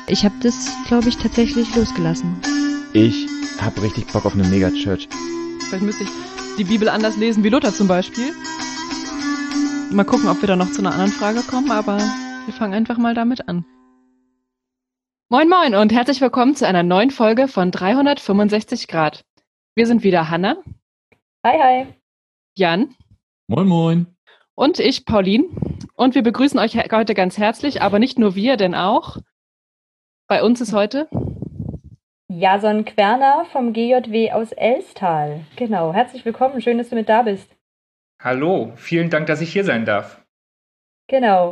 Ich habe das, glaube ich, tatsächlich losgelassen. Ich habe richtig Bock auf eine Megachurch. Vielleicht müsste ich die Bibel anders lesen wie Luther zum Beispiel. Mal gucken, ob wir da noch zu einer anderen Frage kommen, aber wir fangen einfach mal damit an. Moin moin und herzlich willkommen zu einer neuen Folge von 365 Grad. Wir sind wieder Hanna. Hi, hi. Jan. Moin moin. Und ich, Pauline. Und wir begrüßen euch heute ganz herzlich, aber nicht nur wir, denn auch bei uns ist heute Jason Querner vom GJW aus Elstal. Genau, herzlich willkommen, schön, dass du mit da bist. Hallo, vielen Dank, dass ich hier sein darf. Genau,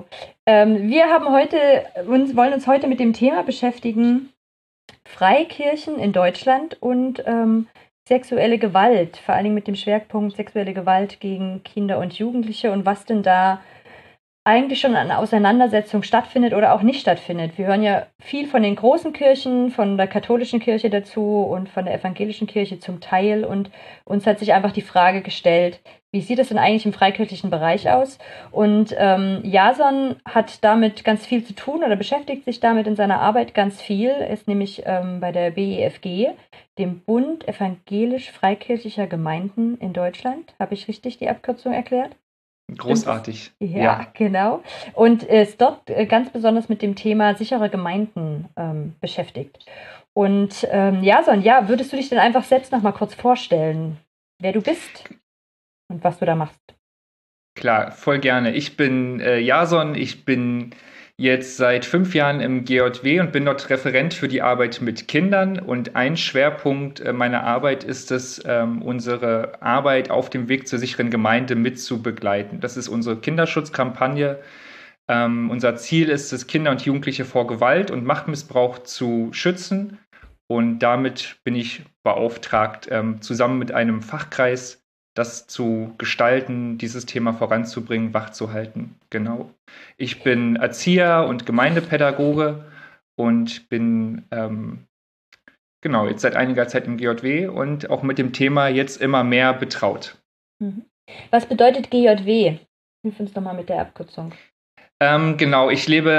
wollen uns heute mit dem Thema beschäftigen, Freikirchen in Deutschland und sexuelle Gewalt, vor allen Dingen mit dem Schwerpunkt sexuelle Gewalt gegen Kinder und Jugendliche und was denn da eigentlich schon an Auseinandersetzung stattfindet oder auch nicht stattfindet. Wir hören ja viel von den großen Kirchen, von der katholischen Kirche dazu und von der evangelischen Kirche zum Teil. Und uns hat sich einfach die Frage gestellt, wie sieht es denn eigentlich im freikirchlichen Bereich aus? Und Jason hat damit ganz viel zu tun oder beschäftigt sich damit in seiner Arbeit ganz viel. Er ist nämlich bei der BEFG, dem Bund evangelisch-freikirchlicher Gemeinden in Deutschland. Habe ich richtig die Abkürzung erklärt? Großartig. Ja, genau. Und ist dort ganz besonders mit dem Thema sichere Gemeinden beschäftigt. Und Jason, würdest du dich denn einfach selbst noch mal kurz vorstellen, wer du bist und was du da machst? Klar, voll gerne. Ich bin Jason, ich bin jetzt seit 5 Jahren im GJW und bin dort Referent für die Arbeit mit Kindern. Und ein Schwerpunkt meiner Arbeit ist es, unsere Arbeit auf dem Weg zur sicheren Gemeinde mit zu begleiten. Das ist unsere Kinderschutzkampagne. Unser Ziel ist es, Kinder und Jugendliche vor Gewalt und Machtmissbrauch zu schützen. Und damit bin ich beauftragt, zusammen mit einem Fachkreis das zu gestalten, dieses Thema voranzubringen, wachzuhalten. Genau. Ich bin Erzieher und Gemeindepädagoge und bin jetzt seit einiger Zeit im GJW und auch mit dem Thema jetzt immer mehr betraut. Was bedeutet GJW? Hilf uns doch mal mit der Abkürzung. Ich lebe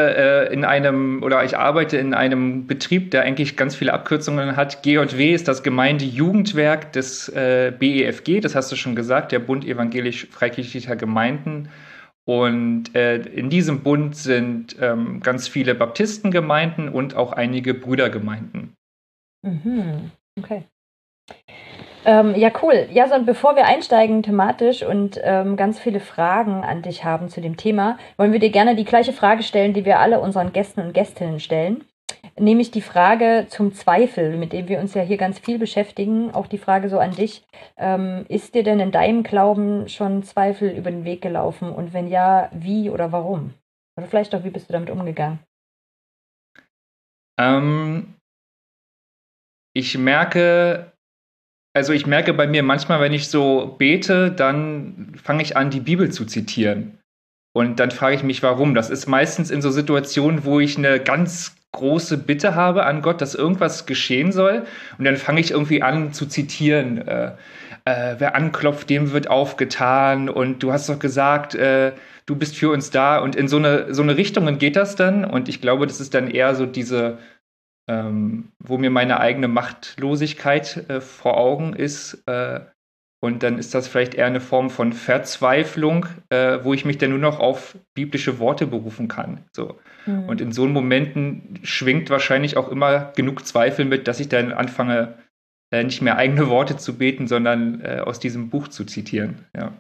ich arbeite in einem Betrieb, der eigentlich ganz viele Abkürzungen hat. GJW ist das Gemeindejugendwerk des BEFG, das hast du schon gesagt, der Bund evangelisch-freikirchlicher Gemeinden. Und in diesem Bund sind ganz viele Baptistengemeinden und auch einige Brüdergemeinden. Okay. Cool. Jason, bevor wir einsteigen thematisch und ganz viele Fragen an dich haben zu dem Thema, wollen wir dir gerne die gleiche Frage stellen, die wir alle unseren Gästen und Gästinnen stellen. Nämlich die Frage zum Zweifel, mit dem wir uns ja hier ganz viel beschäftigen. Auch die Frage so an dich. Ist dir denn in deinem Glauben schon Zweifel über den Weg gelaufen? Und wenn ja, wie oder warum? Oder vielleicht auch, wie bist du damit umgegangen? Ich merke bei mir manchmal, wenn ich so bete, dann fange ich an, die Bibel zu zitieren. Und dann frage ich mich, warum. Das ist meistens in so Situationen, wo ich eine ganz große Bitte habe an Gott, dass irgendwas geschehen soll. Und dann fange ich irgendwie an zu zitieren. Wer anklopft, dem wird aufgetan. Und du hast doch gesagt, du bist für uns da. Und in so eine Richtung geht das dann. Und ich glaube, das ist dann eher so diese wo mir meine eigene Machtlosigkeit vor Augen ist. Und dann ist das vielleicht eher eine Form von Verzweiflung, wo ich mich dann nur noch auf biblische Worte berufen kann. So. Und in so Momenten schwingt wahrscheinlich auch immer genug Zweifel mit, dass ich dann anfange, nicht mehr eigene Worte zu beten, sondern aus diesem Buch zu zitieren. Ja.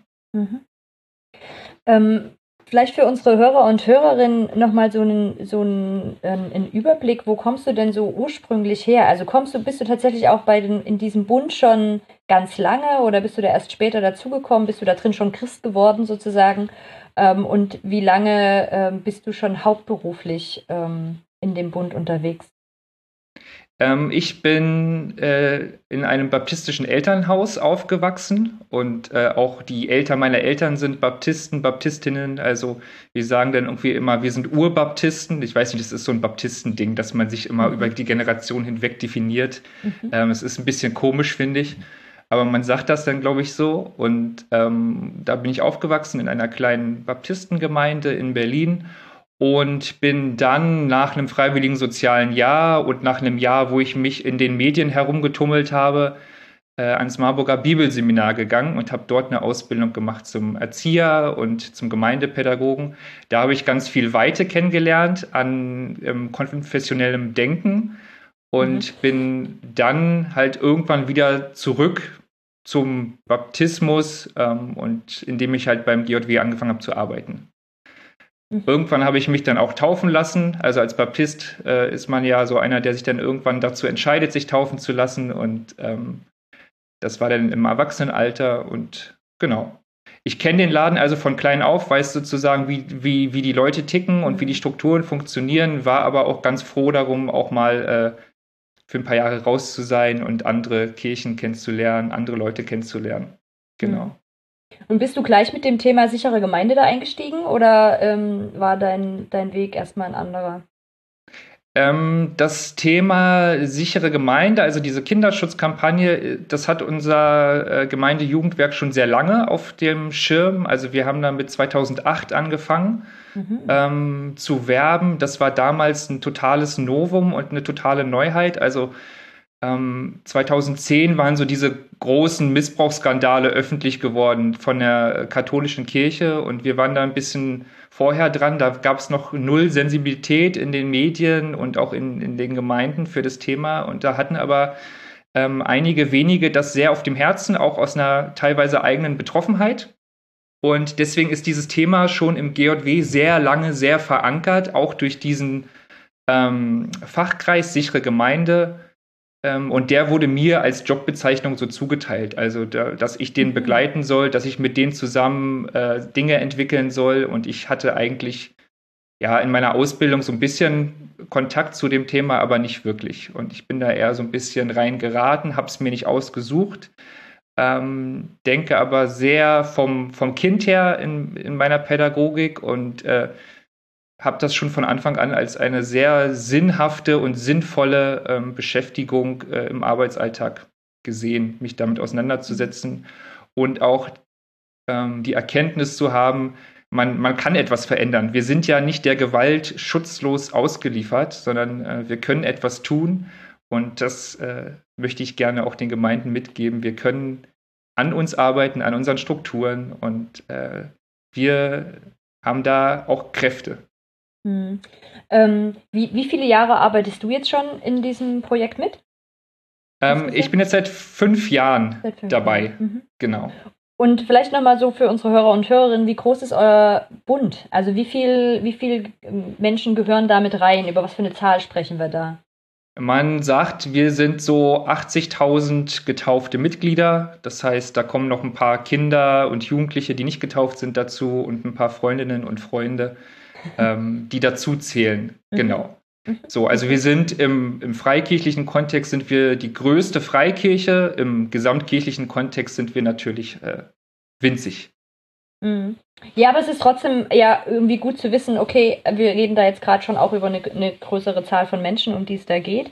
Vielleicht für unsere Hörer und Hörerinnen nochmal so einen Überblick, wo kommst du denn so ursprünglich her? Also bist du tatsächlich auch in diesem Bund schon ganz lange oder bist du da erst später dazugekommen? Bist du da drin schon Christ geworden sozusagen? Und wie lange bist du schon hauptberuflich in dem Bund unterwegs? Ich bin in einem baptistischen Elternhaus aufgewachsen und auch die Eltern meiner Eltern sind Baptisten, Baptistinnen. Also wir sagen dann irgendwie immer, wir sind Urbaptisten. Ich weiß nicht, das ist so ein Baptistending, dass man sich immer über die Generation hinweg definiert. Es ist ein bisschen komisch, finde ich. Aber man sagt das dann, glaube ich, so. Und da bin ich aufgewachsen in einer kleinen Baptistengemeinde in Berlin. und bin dann nach einem freiwilligen sozialen Jahr und nach einem Jahr, wo ich mich in den Medien herumgetummelt habe, ans Marburger Bibelseminar gegangen und habe dort eine Ausbildung gemacht zum Erzieher und zum Gemeindepädagogen. Da habe ich ganz viel Weite kennengelernt an konfessionellem Denken und bin dann halt irgendwann wieder zurück zum Baptismus und indem ich halt beim GJW angefangen habe zu arbeiten. Irgendwann habe ich mich dann auch taufen lassen. Also als Baptist ist man ja so einer, der sich dann irgendwann dazu entscheidet, sich taufen zu lassen. Und das war dann im Erwachsenenalter. Und genau. Ich kenne den Laden also von klein auf, weiß sozusagen, wie die Leute ticken und wie die Strukturen funktionieren, war aber auch ganz froh darum, auch mal für ein paar Jahre raus zu sein und andere Kirchen kennenzulernen, andere Leute kennenzulernen. Genau. Und bist du gleich mit dem Thema sichere Gemeinde da eingestiegen oder war dein Weg erstmal ein anderer? Das Thema sichere Gemeinde, also diese Kinderschutzkampagne, das hat unser Gemeindejugendwerk schon sehr lange auf dem Schirm. Also wir haben damit 2008 angefangen zu werben. Das war damals ein totales Novum und eine totale Neuheit. Also 2010 waren so diese großen Missbrauchsskandale öffentlich geworden von der katholischen Kirche und wir waren da ein bisschen vorher dran. Da gab es noch null Sensibilität in den Medien und auch in den Gemeinden für das Thema. Und da hatten aber einige wenige das sehr auf dem Herzen, auch aus einer teilweise eigenen Betroffenheit. Und deswegen ist dieses Thema schon im GJW sehr lange sehr verankert, auch durch diesen Fachkreis sichere Gemeinde. Und der wurde mir als Jobbezeichnung so zugeteilt, also dass ich den begleiten soll, dass ich mit denen zusammen Dinge entwickeln soll. Und ich hatte eigentlich ja in meiner Ausbildung so ein bisschen Kontakt zu dem Thema, aber nicht wirklich. Und ich bin da eher so ein bisschen reingeraten, habe es mir nicht ausgesucht, denke aber sehr vom Kind her in meiner Pädagogik und habe das schon von Anfang an als eine sehr sinnhafte und sinnvolle Beschäftigung im Arbeitsalltag gesehen, mich damit auseinanderzusetzen und auch die Erkenntnis zu haben, man kann etwas verändern. Wir sind ja nicht der Gewalt schutzlos ausgeliefert, sondern wir können etwas tun und das möchte ich gerne auch den Gemeinden mitgeben. Wir können an uns arbeiten, an unseren Strukturen und wir haben da auch Kräfte. Wie viele Jahre arbeitest du jetzt schon in diesem Projekt mit? Ich bin jetzt seit 5 Jahren dabei. Genau. Und vielleicht nochmal so für unsere Hörer und Hörerinnen, wie groß ist euer Bund? Also wie viel Menschen gehören da mit rein? Über was für eine Zahl sprechen wir da? Man sagt, wir sind so 80.000 getaufte Mitglieder. Das heißt, da kommen noch ein paar Kinder und Jugendliche, die nicht getauft sind, dazu und ein paar Freundinnen und Freunde, die dazu zählen. Genau. So, also wir sind im freikirchlichen Kontext sind wir die größte Freikirche. Im gesamtkirchlichen Kontext sind wir natürlich winzig. Ja, aber es ist trotzdem ja irgendwie gut zu wissen, okay, wir reden da jetzt gerade schon auch über eine größere Zahl von Menschen, um die es da geht.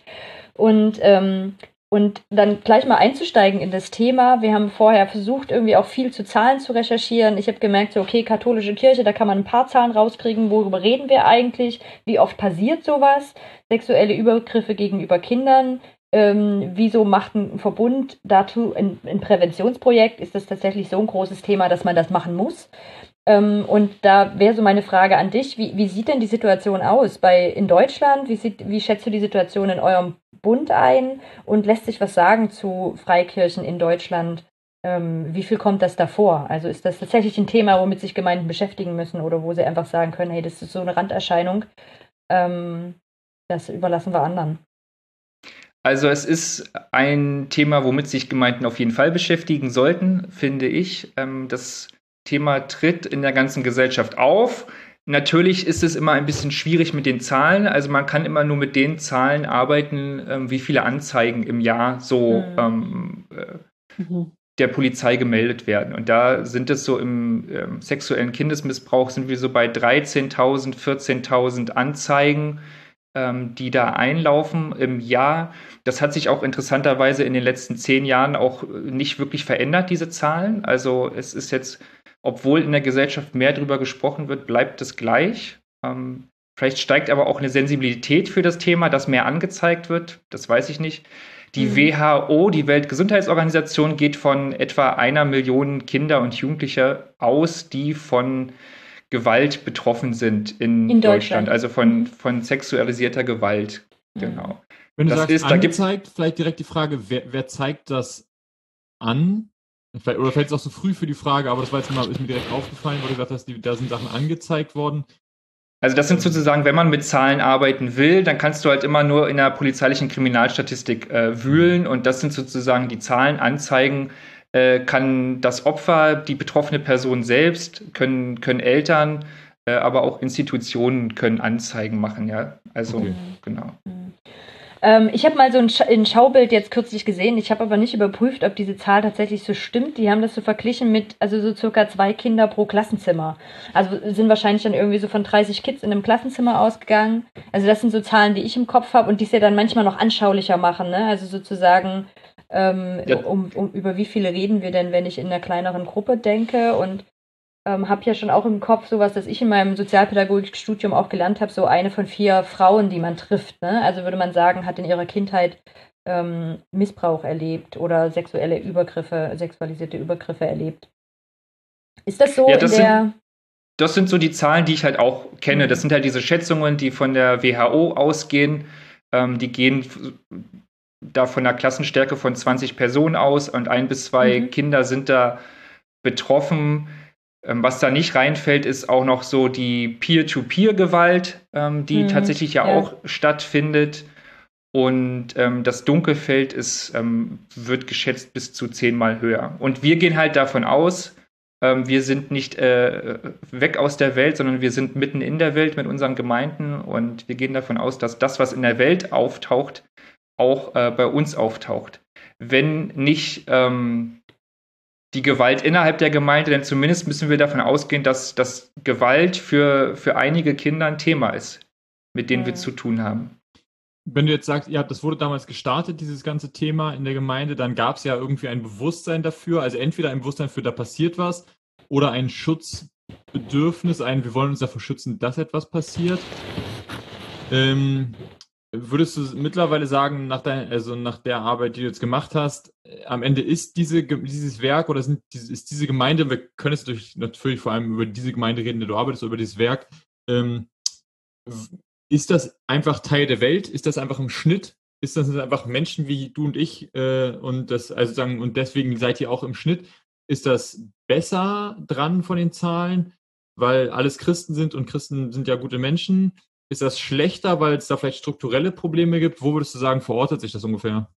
Und dann gleich mal einzusteigen in das Thema. Wir haben vorher versucht, irgendwie auch viel zu Zahlen zu recherchieren. Ich habe gemerkt, so, okay, katholische Kirche, da kann man ein paar Zahlen rauskriegen. Worüber reden wir eigentlich? Wie oft passiert sowas? Sexuelle Übergriffe gegenüber Kindern. Wieso macht ein Verbund dazu ein Präventionsprojekt? Ist das tatsächlich so ein großes Thema, dass man das machen muss? Und da wäre so meine Frage an dich, wie sieht denn die Situation aus in Deutschland? Wie schätzt du die Situation in eurem Bund ein? Und lässt sich was sagen zu Freikirchen in Deutschland? Wie viel kommt das davor? Also ist das tatsächlich ein Thema, womit sich Gemeinden beschäftigen müssen oder wo sie einfach sagen können, hey, das ist so eine Randerscheinung, das überlassen wir anderen? Also es ist ein Thema, womit sich Gemeinden auf jeden Fall beschäftigen sollten, finde ich. Das Thema tritt in der ganzen Gesellschaft auf. Natürlich ist es immer ein bisschen schwierig mit den Zahlen. Also man kann immer nur mit den Zahlen arbeiten, wie viele Anzeigen im Jahr so der Polizei gemeldet werden. Und da sind es so im sexuellen Kindesmissbrauch sind wir so bei 13.000, 14.000 Anzeigen, die da einlaufen im Jahr. Das hat sich auch interessanterweise in den letzten 10 Jahren auch nicht wirklich verändert, diese Zahlen. Also es ist jetzt, obwohl in der Gesellschaft mehr darüber gesprochen wird, bleibt es gleich. Vielleicht steigt aber auch eine Sensibilität für das Thema, das mehr angezeigt wird. Das weiß ich nicht. Die WHO, die Weltgesundheitsorganisation, geht von etwa 1 Million Kinder und Jugendliche aus, die von Gewalt betroffen sind in Deutschland. Also von sexualisierter Gewalt. Genau. Wenn du Das sagst, ist- da gibt's- angezeigt, vielleicht direkt die Frage, wer zeigt das an? Oder vielleicht ist es auch so früh für die Frage, aber das war jetzt mal, ist mir direkt aufgefallen, wo du gesagt hast, da sind Sachen angezeigt worden. Also das sind sozusagen, wenn man mit Zahlen arbeiten will, dann kannst du halt immer nur in der polizeilichen Kriminalstatistik wühlen und das sind sozusagen die Zahlen, Anzeigen, kann das Opfer, die betroffene Person selbst, können Eltern, aber auch Institutionen können Anzeigen machen, ja. Also, Okay. genau. Ich habe mal so ein Schaubild jetzt kürzlich gesehen. Ich habe aber nicht überprüft, ob diese Zahl tatsächlich so stimmt. Die haben das so verglichen mit, also so circa 2 Kinder pro Klassenzimmer. Also sind wahrscheinlich dann irgendwie so von 30 Kids in einem Klassenzimmer ausgegangen. Also das sind so Zahlen, die ich im Kopf habe und die es ja dann manchmal noch anschaulicher machen, ne? Also sozusagen, über wie viele reden wir denn, wenn ich in einer kleineren Gruppe denke und habe ja schon auch im Kopf sowas, dass ich in meinem Sozialpädagogikstudium auch gelernt habe, so eine von 4 Frauen, die man trifft. Ne? Also würde man sagen, hat in ihrer Kindheit Missbrauch erlebt oder sexualisierte Übergriffe erlebt. Ist das so Ja, das sind so die Zahlen, die ich halt auch kenne. Das sind halt diese Schätzungen, die von der WHO ausgehen. Die gehen da von einer Klassenstärke von 20 Personen aus und 1 bis 2 Kinder sind da betroffen. Was da nicht reinfällt, ist auch noch so die Peer-to-Peer-Gewalt, die tatsächlich ja auch stattfindet. Und das Dunkelfeld wird geschätzt bis zu 10-mal höher. Und wir gehen halt davon aus, wir sind nicht weg aus der Welt, sondern wir sind mitten in der Welt mit unseren Gemeinden. Und wir gehen davon aus, dass das, was in der Welt auftaucht, auch bei uns auftaucht. Wenn nicht die Gewalt innerhalb der Gemeinde, denn zumindest müssen wir davon ausgehen, dass Gewalt für einige Kinder ein Thema ist, mit denen wir zu tun haben. Wenn du jetzt sagst, das wurde damals gestartet, dieses ganze Thema in der Gemeinde, dann gab es ja irgendwie ein Bewusstsein dafür, also entweder ein Bewusstsein für, da passiert was, oder ein Schutzbedürfnis, wir wollen uns davor schützen, dass etwas passiert. Würdest du mittlerweile sagen, nach der Arbeit, die du jetzt gemacht hast, am Ende ist dieses Werk oder ist diese Gemeinde, wir können jetzt natürlich vor allem über diese Gemeinde reden, in der du arbeitest, über dieses Werk, ist das einfach Teil der Welt? Ist das einfach im Schnitt? Ist das einfach Menschen wie du und ich und deswegen seid ihr auch im Schnitt? Ist das besser dran von den Zahlen, weil alles Christen sind und Christen sind ja gute Menschen? Ist das schlechter, weil es da vielleicht strukturelle Probleme gibt? Wo würdest du sagen, verortet sich das ungefähr?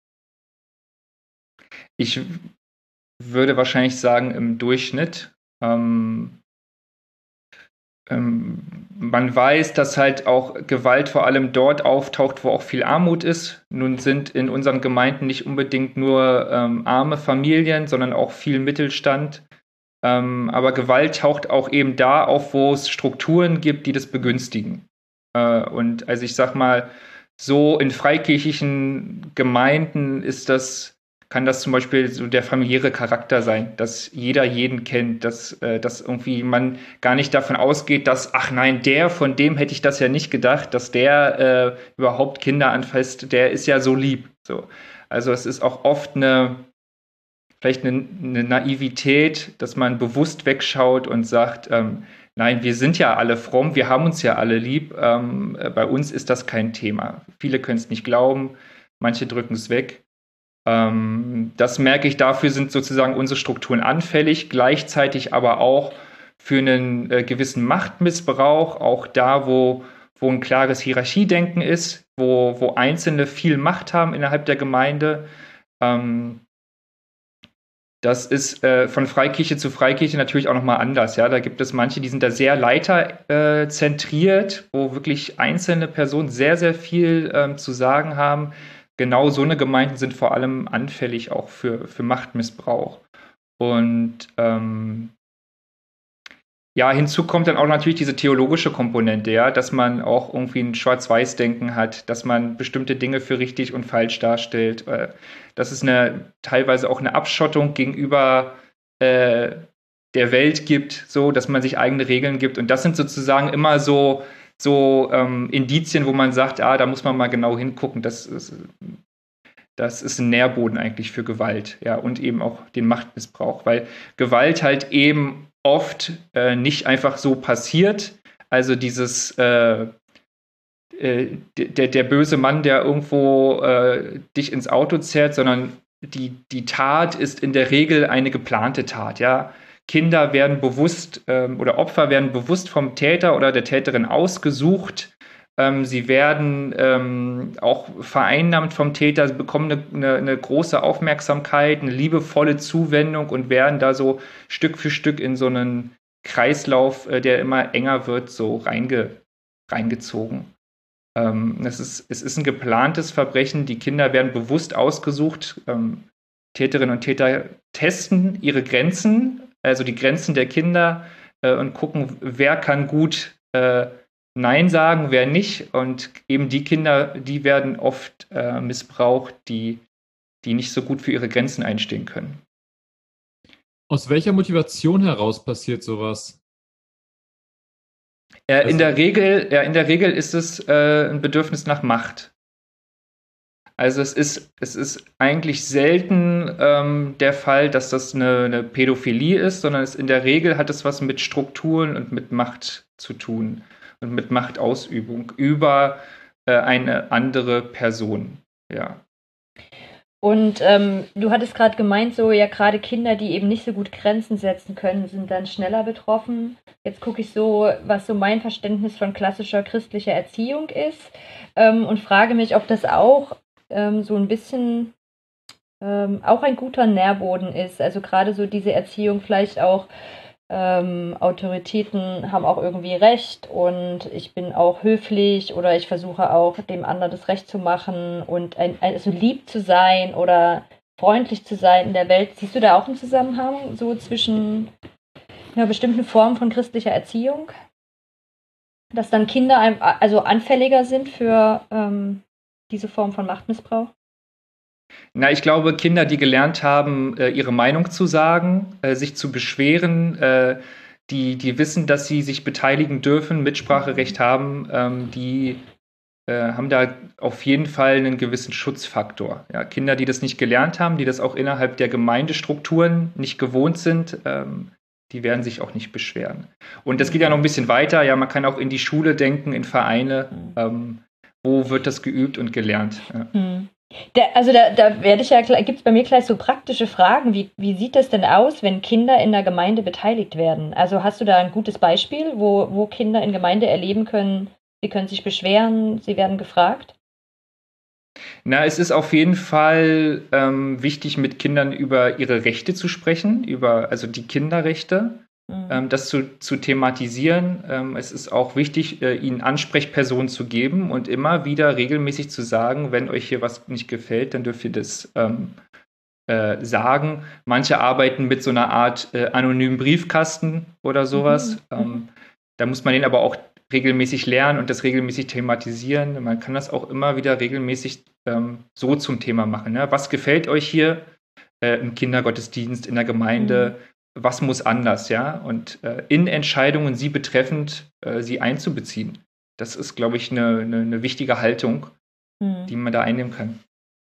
Ich würde wahrscheinlich sagen, im Durchschnitt. Man weiß, dass halt auch Gewalt vor allem dort auftaucht, wo auch viel Armut ist. Nun sind in unseren Gemeinden nicht unbedingt nur arme Familien, sondern auch viel Mittelstand. Aber Gewalt taucht auch eben da auf, wo es Strukturen gibt, die das begünstigen. Und also ich sag mal, so in freikirchlichen Gemeinden kann das zum Beispiel so der familiäre Charakter sein, dass jeder jeden kennt, dass irgendwie man gar nicht davon ausgeht, dass, ach nein, von dem hätte ich das ja nicht gedacht, dass der überhaupt Kinder anfasst, der ist ja so lieb. So. Also es ist auch oft vielleicht eine Naivität, dass man bewusst wegschaut und sagt, nein, wir sind ja alle fromm, wir haben uns ja alle lieb, bei uns ist das kein Thema. Viele können es nicht glauben, manche drücken es weg. Das merke ich, dafür sind sozusagen unsere Strukturen anfällig, gleichzeitig aber auch für einen gewissen Machtmissbrauch, auch da, wo ein klares Hierarchiedenken ist, wo Einzelne viel Macht haben innerhalb der Gemeinde. Das ist von Freikirche zu Freikirche natürlich auch nochmal anders. Ja? Da gibt es manche, die sind da sehr leiterzentriert, wo wirklich einzelne Personen sehr, sehr viel zu sagen haben. Genau so eine Gemeinden sind vor allem anfällig auch für Machtmissbrauch. Und hinzu kommt dann auch natürlich diese theologische Komponente, ja, dass man auch irgendwie ein Schwarz-Weiß-Denken hat, dass man bestimmte Dinge für richtig und falsch darstellt. Dass es teilweise auch eine Abschottung gegenüber der Welt gibt, so, dass man sich eigene Regeln gibt. Und das sind sozusagen immer so so Indizien, wo man sagt, da muss man mal genau hingucken, das ist ein Nährboden eigentlich für Gewalt, ja, und eben auch den Machtmissbrauch, weil Gewalt halt eben oft nicht einfach so passiert. Also dieses der böse Mann, der irgendwo dich ins Auto zerrt, sondern die Tat ist in der Regel eine geplante Tat, ja. Kinder werden bewusst oder Opfer werden bewusst vom Täter oder der Täterin ausgesucht. Sie werden auch vereinnahmt vom Täter, sie bekommen eine große Aufmerksamkeit, eine liebevolle Zuwendung und werden da so Stück für Stück in so einen Kreislauf, der immer enger wird, so reingezogen. Es ist ein geplantes Verbrechen. Die Kinder werden bewusst ausgesucht. Täterinnen und Täter testen ihre Grenzen, also die Grenzen der Kinder, und gucken, wer kann gut Nein sagen, wer nicht. Und eben die Kinder, die werden oft missbraucht, die nicht so gut für ihre Grenzen einstehen können. Aus welcher Motivation heraus passiert sowas? In der Regel ist es ein Bedürfnis nach Macht. Also es ist eigentlich selten der Fall, dass das eine Pädophilie ist, sondern in der Regel hat es was mit Strukturen und mit Macht zu tun und mit Machtausübung über eine andere Person. Ja. Und du hattest gerade gemeint, so ja, gerade Kinder, die eben nicht so gut Grenzen setzen können, sind dann schneller betroffen. Jetzt gucke ich so, was so mein Verständnis von klassischer christlicher Erziehung ist, und frage mich, ob das auch so ein bisschen auch ein guter Nährboden ist. Also gerade so diese Erziehung vielleicht auch, Autoritäten haben auch irgendwie Recht und ich bin auch höflich oder ich versuche auch dem anderen das Recht zu machen und also lieb zu sein oder freundlich zu sein in der Welt. Siehst du da auch einen Zusammenhang so zwischen einer bestimmten Form von christlicher Erziehung? Dass dann Kinder also anfälliger sind für diese Form von Machtmissbrauch? Na, ich glaube, Kinder, die gelernt haben, ihre Meinung zu sagen, sich zu beschweren, die wissen, dass sie sich beteiligen dürfen, Mitspracherecht haben, die haben da auf jeden Fall einen gewissen Schutzfaktor. Ja, Kinder, die das nicht gelernt haben, die das auch innerhalb der Gemeindestrukturen nicht gewohnt sind, die werden sich auch nicht beschweren. Und das geht ja noch ein bisschen weiter. Ja, man kann auch in die Schule denken, in Vereine. Wo wird das geübt und gelernt? Ja. Da werde ich gibt es bei mir gleich so praktische Fragen. Wie sieht das denn aus, wenn Kinder in der Gemeinde beteiligt werden? Also hast du da ein gutes Beispiel, wo Kinder in Gemeinde erleben können, sie können sich beschweren, sie werden gefragt? Na, es ist auf jeden Fall wichtig, mit Kindern über ihre Rechte zu sprechen, also die Kinderrechte. Das zu thematisieren. Es ist auch wichtig, ihnen Ansprechpersonen zu geben und immer wieder regelmäßig zu sagen, wenn euch hier was nicht gefällt, dann dürft ihr das sagen. Manche arbeiten mit so einer Art anonymen Briefkasten oder sowas. Da muss man den aber auch regelmäßig lernen und das regelmäßig thematisieren. Man kann das auch immer wieder regelmäßig so zum Thema machen. Ne? Was gefällt euch hier im Kindergottesdienst, in der Gemeinde? Was muss anders, ja? Und in Entscheidungen sie betreffend, sie einzubeziehen. Das ist, glaube ich, eine wichtige Haltung, die man da einnehmen kann.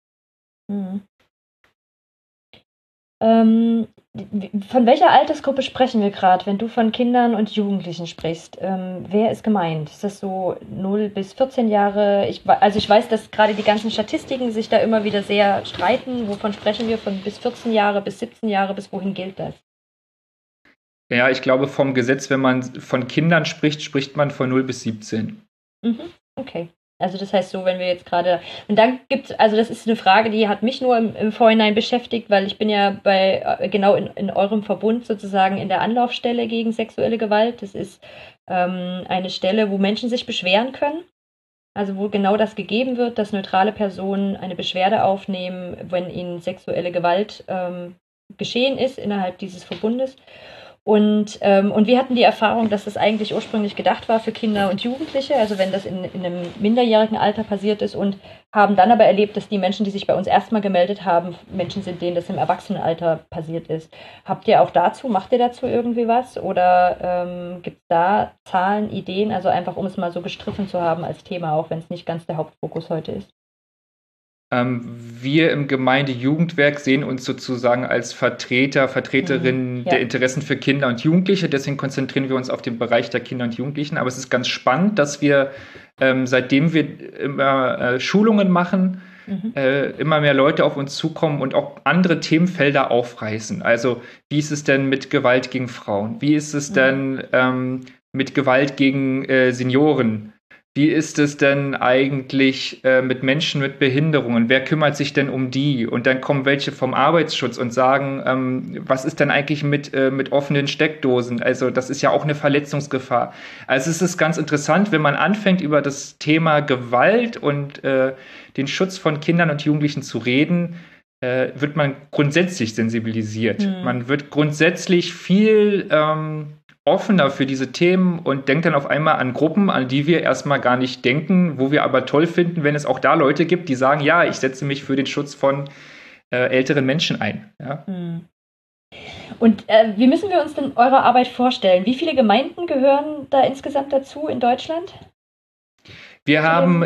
Von welcher Altersgruppe sprechen wir gerade, wenn du von Kindern und Jugendlichen sprichst? Wer ist gemeint? Ist das so 0 bis 14 Jahre? Ich weiß, dass gerade die ganzen Statistiken sich da immer wieder sehr streiten. Wovon sprechen wir? Von bis 14 Jahre, bis 17 Jahre, bis wohin gilt das? Ja, ich glaube, vom Gesetz, wenn man von Kindern spricht, spricht man von 0 bis 17. Okay. Also das heißt so, wenn wir jetzt gerade... Und dann gibt es, also das ist eine Frage, die hat mich nur im Vorhinein beschäftigt, weil ich bin ja genau in eurem Verbund sozusagen in der Anlaufstelle gegen sexuelle Gewalt. Das ist eine Stelle, wo Menschen sich beschweren können. Also wo genau das gegeben wird, dass neutrale Personen eine Beschwerde aufnehmen, wenn ihnen sexuelle Gewalt geschehen ist innerhalb dieses Verbundes. Und wir hatten die Erfahrung, dass das eigentlich ursprünglich gedacht war für Kinder und Jugendliche, also wenn das in einem minderjährigen Alter passiert ist, und haben dann aber erlebt, dass die Menschen, die sich bei uns erstmal gemeldet haben, Menschen sind, denen das im Erwachsenenalter passiert ist. Macht ihr dazu irgendwie was? Oder gibt es da Zahlen, Ideen, also einfach um es mal so gestriffen zu haben als Thema, auch wenn es nicht ganz der Hauptfokus heute ist? Wir im Gemeindejugendwerk sehen uns sozusagen als Vertreterinnen der Interessen für Kinder und Jugendliche. Deswegen konzentrieren wir uns auf den Bereich der Kinder und Jugendlichen. Aber es ist ganz spannend, dass wir, seitdem wir immer Schulungen machen, immer mehr Leute auf uns zukommen und auch andere Themenfelder aufreißen. Also wie ist es denn mit Gewalt gegen Frauen? Wie ist es denn mit Gewalt gegen Senioren? Wie ist es denn eigentlich mit Menschen mit Behinderungen? Wer kümmert sich denn um die? Und dann kommen welche vom Arbeitsschutz und sagen, was ist denn eigentlich mit offenen Steckdosen? Also das ist ja auch eine Verletzungsgefahr. Also es ist ganz interessant, wenn man anfängt, über das Thema Gewalt und den Schutz von Kindern und Jugendlichen zu reden, wird man grundsätzlich sensibilisiert. Man wird grundsätzlich viel offener für diese Themen und denkt dann auf einmal an Gruppen, an die wir erstmal gar nicht denken, wo wir aber toll finden, wenn es auch da Leute gibt, die sagen, ja, ich setze mich für den Schutz von älteren Menschen ein. Ja. Und wie müssen wir uns denn eure Arbeit vorstellen? Wie viele Gemeinden gehören da insgesamt dazu in Deutschland? Wir haben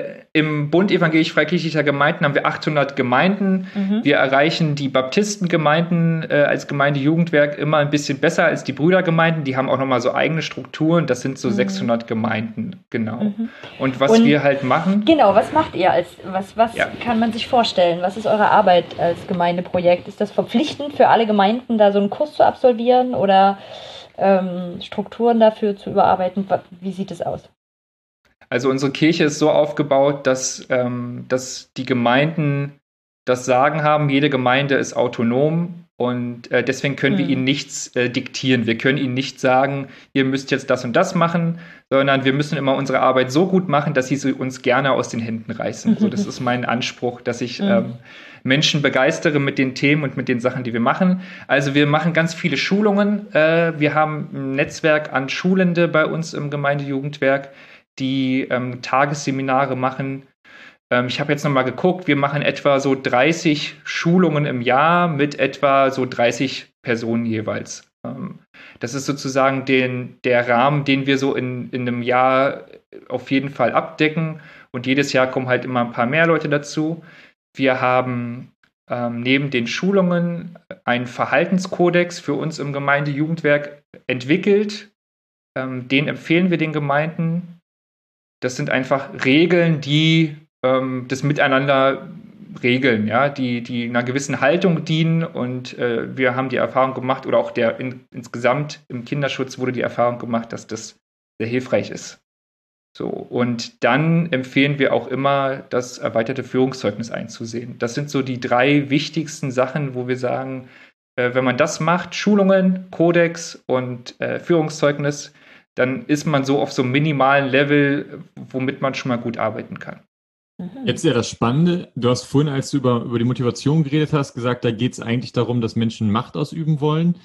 im Bund evangelisch-freikirchlicher Gemeinden haben wir 800 Gemeinden. Wir erreichen die Baptistengemeinden als Gemeindejugendwerk immer ein bisschen besser als die Brüdergemeinden. Die haben auch nochmal so eigene Strukturen. Das sind so 600 Gemeinden, genau. Und was wir halt machen... Genau, was macht ihr? Was kann man sich vorstellen? Was ist eure Arbeit als Gemeindeprojekt? Ist das verpflichtend für alle Gemeinden, da so einen Kurs zu absolvieren oder Strukturen dafür zu überarbeiten? Wie sieht es aus? Also unsere Kirche ist so aufgebaut, dass die Gemeinden das Sagen haben. Jede Gemeinde ist autonom und deswegen können wir ihnen nichts diktieren. Wir können ihnen nicht sagen, ihr müsst jetzt das und das machen, sondern wir müssen immer unsere Arbeit so gut machen, dass sie uns gerne aus den Händen reißen. So, das ist mein Anspruch, dass ich Menschen begeistere mit den Themen und mit den Sachen, die wir machen. Also wir machen ganz viele Schulungen. Wir haben ein Netzwerk an Schulende bei uns im Gemeindejugendwerk, die Tagesseminare machen. Ich habe jetzt nochmal geguckt, wir machen etwa so 30 Schulungen im Jahr mit etwa so 30 Personen jeweils. Das ist sozusagen der Rahmen, den wir so in einem Jahr auf jeden Fall abdecken. Und jedes Jahr kommen halt immer ein paar mehr Leute dazu. Wir haben neben den Schulungen einen Verhaltenskodex für uns im Gemeindejugendwerk entwickelt. Den empfehlen wir den Gemeinden. Das sind einfach Regeln, die das Miteinander regeln, ja, die einer gewissen Haltung dienen. Und wir haben die Erfahrung gemacht, oder auch insgesamt im Kinderschutz wurde die Erfahrung gemacht, dass das sehr hilfreich ist. So, und dann empfehlen wir auch immer, das erweiterte Führungszeugnis einzusehen. Das sind so die 3 wichtigsten Sachen, wo wir sagen, wenn man das macht, Schulungen, Kodex und Führungszeugnis, dann ist man so auf so einem minimalen Level, womit man schon mal gut arbeiten kann. Jetzt ja das Spannende, du hast vorhin, als du über die Motivation geredet hast, gesagt, da geht es eigentlich darum, dass Menschen Macht ausüben wollen.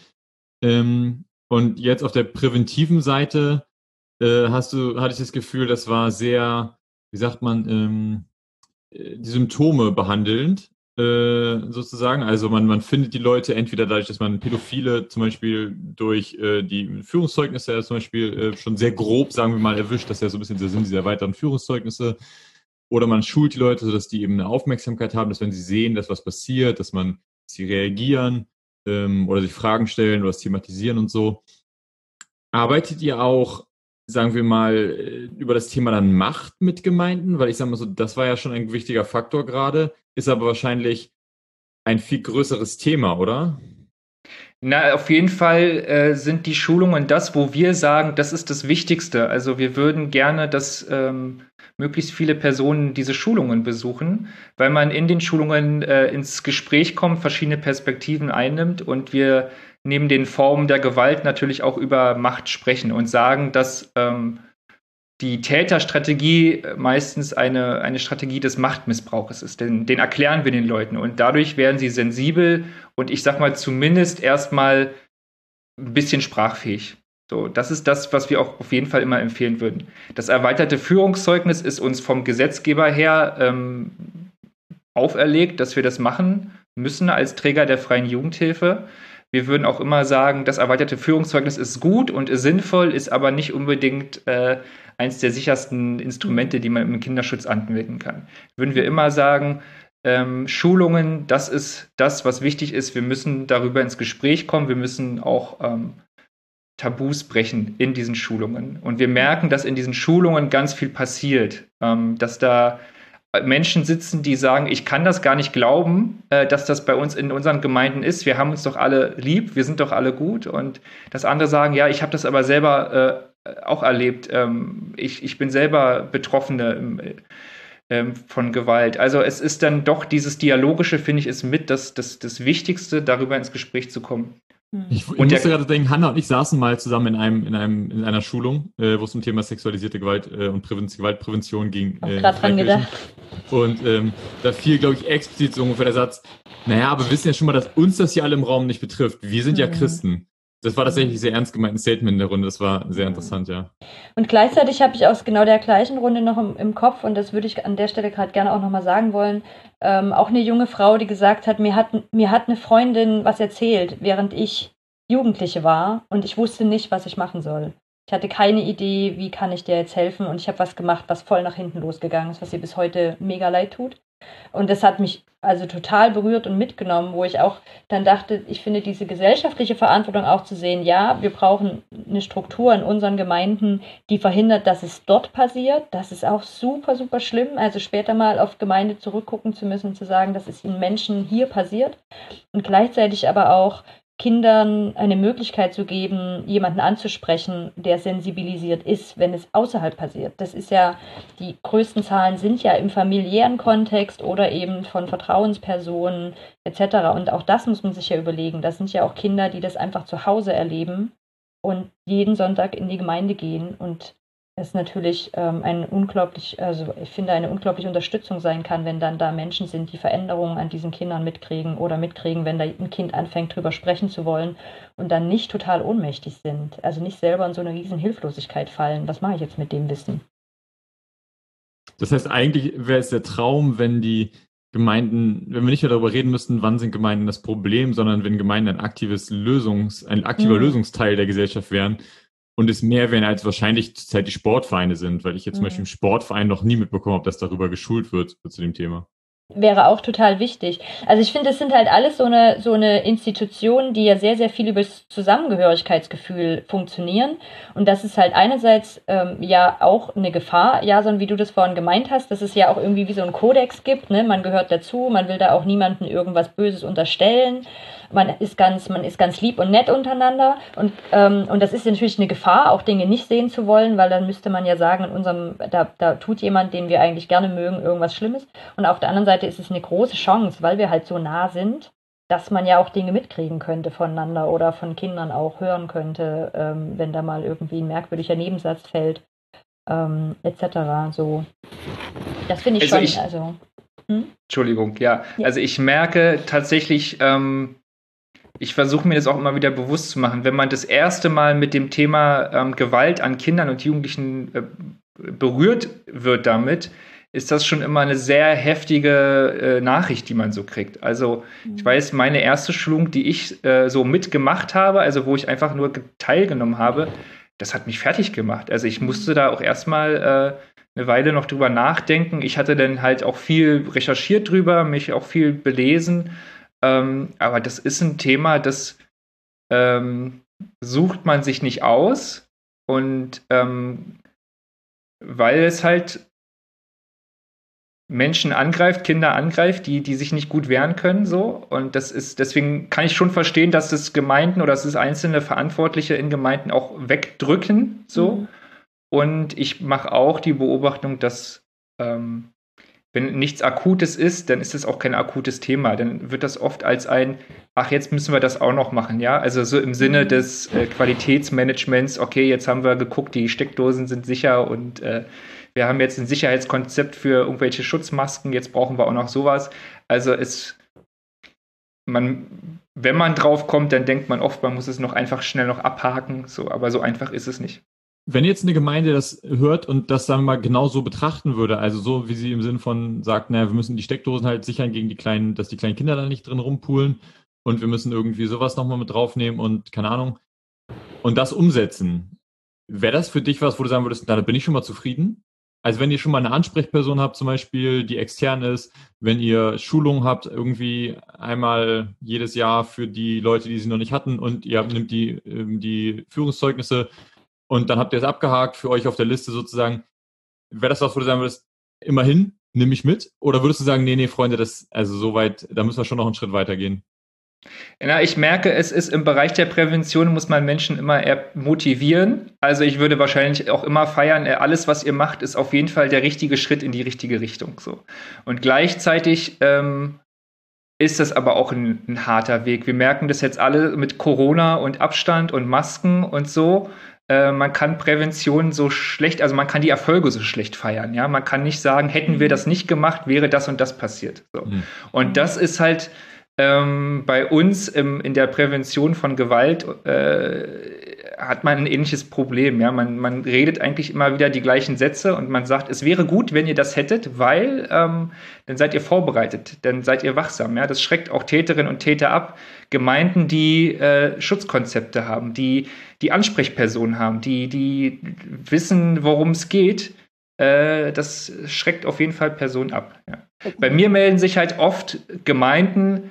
Und jetzt auf der präventiven Seite hatte ich das Gefühl, das war sehr, wie sagt man, die Symptome behandelnd. Sozusagen. Also man findet die Leute entweder dadurch, dass man Pädophile zum Beispiel durch die Führungszeugnisse zum Beispiel schon sehr grob, sagen wir mal, erwischt, das ist ja so ein bisschen der Sinn dieser weiteren Führungszeugnisse, oder man schult die Leute, sodass die eben eine Aufmerksamkeit haben, dass wenn sie sehen, dass was passiert, dass sie reagieren oder sich Fragen stellen oder es thematisieren und so. Arbeitet ihr auch, sagen wir mal, über das Thema dann Macht mit Gemeinden? Weil ich sage mal so, das war ja schon ein wichtiger Faktor gerade, ist aber wahrscheinlich ein viel größeres Thema, oder? Na, auf jeden Fall sind die Schulungen das, wo wir sagen, das ist das Wichtigste. Also wir würden gerne, dass möglichst viele Personen diese Schulungen besuchen, weil man in den Schulungen ins Gespräch kommt, verschiedene Perspektiven einnimmt und wir neben den Formen der Gewalt natürlich auch über Macht sprechen und sagen, dass die Täterstrategie meistens eine Strategie des Machtmissbrauches ist. Den erklären wir den Leuten und dadurch werden sie sensibel und ich sag mal zumindest erstmal ein bisschen sprachfähig. So, das ist das, was wir auch auf jeden Fall immer empfehlen würden. Das erweiterte Führungszeugnis ist uns vom Gesetzgeber her auferlegt, dass wir das machen müssen als Träger der freien Jugendhilfe. Wir würden auch immer sagen, das erweiterte Führungszeugnis ist gut und ist sinnvoll, ist aber nicht unbedingt eins der sichersten Instrumente, die man im Kinderschutz anwenden kann. Würden wir immer sagen, Schulungen, das ist das, was wichtig ist. Wir müssen darüber ins Gespräch kommen. Wir müssen auch Tabus brechen in diesen Schulungen. Und wir merken, dass in diesen Schulungen ganz viel passiert, dass da Menschen sitzen, die sagen, ich kann das gar nicht glauben, dass das bei uns in unseren Gemeinden ist. Wir haben uns doch alle lieb, wir sind doch alle gut. Und dass andere sagen, ja, ich habe das aber selber auch erlebt. Ich bin selber Betroffene von Gewalt. Also es ist dann doch dieses Dialogische, finde ich, ist mit das Wichtigste, darüber ins Gespräch zu kommen. Ich musste gerade denken, Hannah und ich saßen mal zusammen in einer Schulung, wo es um Thema sexualisierte Gewalt und Gewaltprävention ging. Gerade dran gedacht. Und da fiel, glaube ich, explizit so ungefähr der Satz, naja, aber wir wissen ja schon mal, dass uns das hier alle im Raum nicht betrifft. Wir sind ja Christen. Das war tatsächlich ein sehr ernst gemeinten Statement in der Runde. Das war sehr interessant, ja. Und gleichzeitig habe ich aus genau der gleichen Runde noch im Kopf, und das würde ich an der Stelle gerade gerne auch nochmal sagen wollen, auch eine junge Frau, die gesagt hat, mir hat eine Freundin was erzählt, während ich Jugendliche war, und ich wusste nicht, was ich machen soll. Ich hatte keine Idee, wie kann ich dir jetzt helfen, und ich habe was gemacht, was voll nach hinten losgegangen ist, was ihr bis heute mega leid tut. Und das hat mich also total berührt und mitgenommen, wo ich auch dann dachte, ich finde diese gesellschaftliche Verantwortung auch zu sehen, ja, wir brauchen eine Struktur in unseren Gemeinden, die verhindert, dass es dort passiert. Das ist auch super, super schlimm. Also später mal auf Gemeinde zurückgucken zu müssen und zu sagen, das ist in Menschen hier passiert. Und gleichzeitig aber auch Kindern eine Möglichkeit zu geben, jemanden anzusprechen, der sensibilisiert ist, wenn es außerhalb passiert. Das ist ja, die größten Zahlen sind ja im familiären Kontext oder eben von Vertrauenspersonen etc. Und auch das muss man sich ja überlegen. Das sind ja auch Kinder, die das einfach zu Hause erleben und jeden Sonntag in die Gemeinde gehen, und es natürlich eine unglaubliche Unterstützung sein kann, wenn dann da Menschen sind, die Veränderungen an diesen Kindern mitkriegen, wenn da ein Kind anfängt, drüber sprechen zu wollen und dann nicht total ohnmächtig sind. Also nicht selber in so eine riesen Hilflosigkeit fallen. Was mache ich jetzt mit dem Wissen? Das heißt, eigentlich wäre es der Traum, wenn die Gemeinden, wenn wir nicht mehr darüber reden müssten, wann sind Gemeinden das Problem, sondern wenn Gemeinden ein aktiver Lösungsteil der Gesellschaft wären, und es mehr wären, als wahrscheinlich zurzeit die Sportvereine sind, weil ich jetzt zum Beispiel im Sportverein noch nie mitbekommen habe, dass darüber geschult wird zu dem Thema. Wäre auch total wichtig. Also ich finde, es sind halt alles so eine Institutionen, die ja sehr, sehr viel über das Zusammengehörigkeitsgefühl funktionieren. Und das ist halt einerseits ja auch eine Gefahr, Jason, wie du das vorhin gemeint hast, dass es ja auch irgendwie wie so einen Kodex gibt, ne? Man gehört dazu, man will da auch niemandem irgendwas Böses unterstellen. Man ist ganz lieb und nett untereinander, und das ist natürlich eine Gefahr, auch Dinge nicht sehen zu wollen, weil dann müsste man ja sagen, da tut jemand, den wir eigentlich gerne mögen, irgendwas Schlimmes. Und auf der anderen Seite ist es eine große Chance, weil wir halt so nah sind, dass man ja auch Dinge mitkriegen könnte voneinander oder von Kindern auch hören könnte, wenn da mal irgendwie ein merkwürdiger Nebensatz fällt, etc. So, das finde ich also schon. Entschuldigung, ja. Also ich merke tatsächlich, ich versuche mir das auch immer wieder bewusst zu machen, wenn man das erste Mal mit dem Thema Gewalt an Kindern und Jugendlichen berührt wird damit, ist das schon immer eine sehr heftige Nachricht, die man so kriegt. Also ich weiß, meine erste Schulung, die ich so mitgemacht habe, also wo ich einfach nur teilgenommen habe, das hat mich fertig gemacht. Also ich musste da auch erstmal eine Weile noch drüber nachdenken. Ich hatte dann halt auch viel recherchiert drüber, mich auch viel belesen. Aber das ist ein Thema, das sucht man sich nicht aus, und weil es halt Menschen angreift, Kinder angreift, die sich nicht gut wehren können, so. Und deswegen kann ich schon verstehen, dass das Gemeinden oder dass es einzelne Verantwortliche in Gemeinden auch wegdrücken, so. Und ich mache auch die Beobachtung, dass wenn nichts Akutes ist, dann ist es auch kein akutes Thema. Dann wird das oft als jetzt müssen wir das auch noch machen, ja? Also so im Sinne des Qualitätsmanagements, okay, jetzt haben wir geguckt, die Steckdosen sind sicher, und wir haben jetzt ein Sicherheitskonzept für irgendwelche Schutzmasken, jetzt brauchen wir auch noch sowas. Also wenn man drauf kommt, dann denkt man oft, man muss es noch einfach schnell noch abhaken, so, aber so einfach ist es nicht. Wenn jetzt eine Gemeinde das hört und das, sagen wir mal, genau so betrachten würde, also so, wie sie im Sinn von sagt, naja, wir müssen die Steckdosen halt sichern gegen dass die kleinen Kinder da nicht drin rumpulen und wir müssen irgendwie sowas nochmal mit draufnehmen und keine Ahnung, und das umsetzen. Wäre das für dich was, wo du sagen würdest, da bin ich schon mal zufrieden? Also wenn ihr schon mal eine Ansprechperson habt, zum Beispiel, die extern ist, wenn ihr Schulungen habt, irgendwie einmal jedes Jahr für die Leute, die sie noch nicht hatten und ihr nimmt die Führungszeugnisse und dann habt ihr es abgehakt für euch auf der Liste sozusagen. Wäre das was, wo du sagen würdest, immerhin, nehme ich mit? Oder würdest du sagen, nee, Freunde, also so weit, da müssen wir schon noch einen Schritt weiter gehen? Na, ich merke, es ist im Bereich der Prävention, muss man Menschen immer eher motivieren. Also ich würde wahrscheinlich auch immer feiern, alles, was ihr macht, ist auf jeden Fall der richtige Schritt in die richtige Richtung. So. Und gleichzeitig ist das aber auch ein harter Weg. Wir merken das jetzt alle mit Corona und Abstand und Masken und so. Man kann Prävention so schlecht, also man kann die Erfolge so schlecht feiern. Ja? Man kann nicht sagen, hätten wir das nicht gemacht, wäre das und das passiert. So. Und das ist halt bei uns in der Prävention von Gewalt hat man ein ähnliches Problem. Ja? Man redet eigentlich immer wieder die gleichen Sätze und man sagt, es wäre gut, wenn ihr das hättet, weil dann seid ihr vorbereitet, dann seid ihr wachsam. Ja? Das schreckt auch Täterinnen und Täter ab. Gemeinden, die Schutzkonzepte haben, die Ansprechpersonen haben, die wissen, worum es geht, das schreckt auf jeden Fall Personen ab. Ja. Bei mir melden sich halt oft Gemeinden,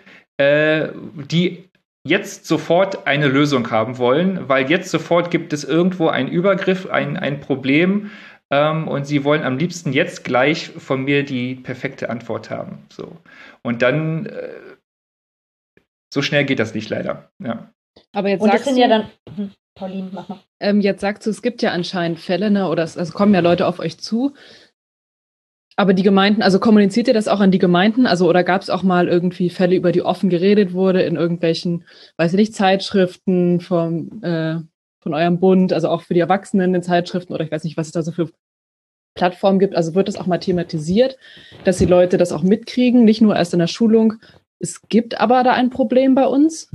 die jetzt sofort eine Lösung haben wollen, weil jetzt sofort gibt es irgendwo einen Übergriff, ein Problem und sie wollen am liebsten jetzt gleich von mir die perfekte Antwort haben. So. Und dann so schnell geht das nicht leider. Ja. Aber jetzt Und das sagst sind du, ja dann. Pauline, mach mal. jetzt sagst du, es gibt ja anscheinend Fälle, ne, oder es kommen ja Leute auf euch zu. Aber die Gemeinden, also kommuniziert ihr das auch an die Gemeinden? Also, oder gab es auch mal irgendwie Fälle, über die offen geredet wurde in irgendwelchen, weiß ich nicht, Zeitschriften von eurem Bund, also auch für die Erwachsenen in Zeitschriften oder ich weiß nicht, was es da so für Plattformen gibt. Also wird das auch mal thematisiert, dass die Leute das auch mitkriegen, nicht nur erst in der Schulung. Es gibt aber da ein Problem bei uns.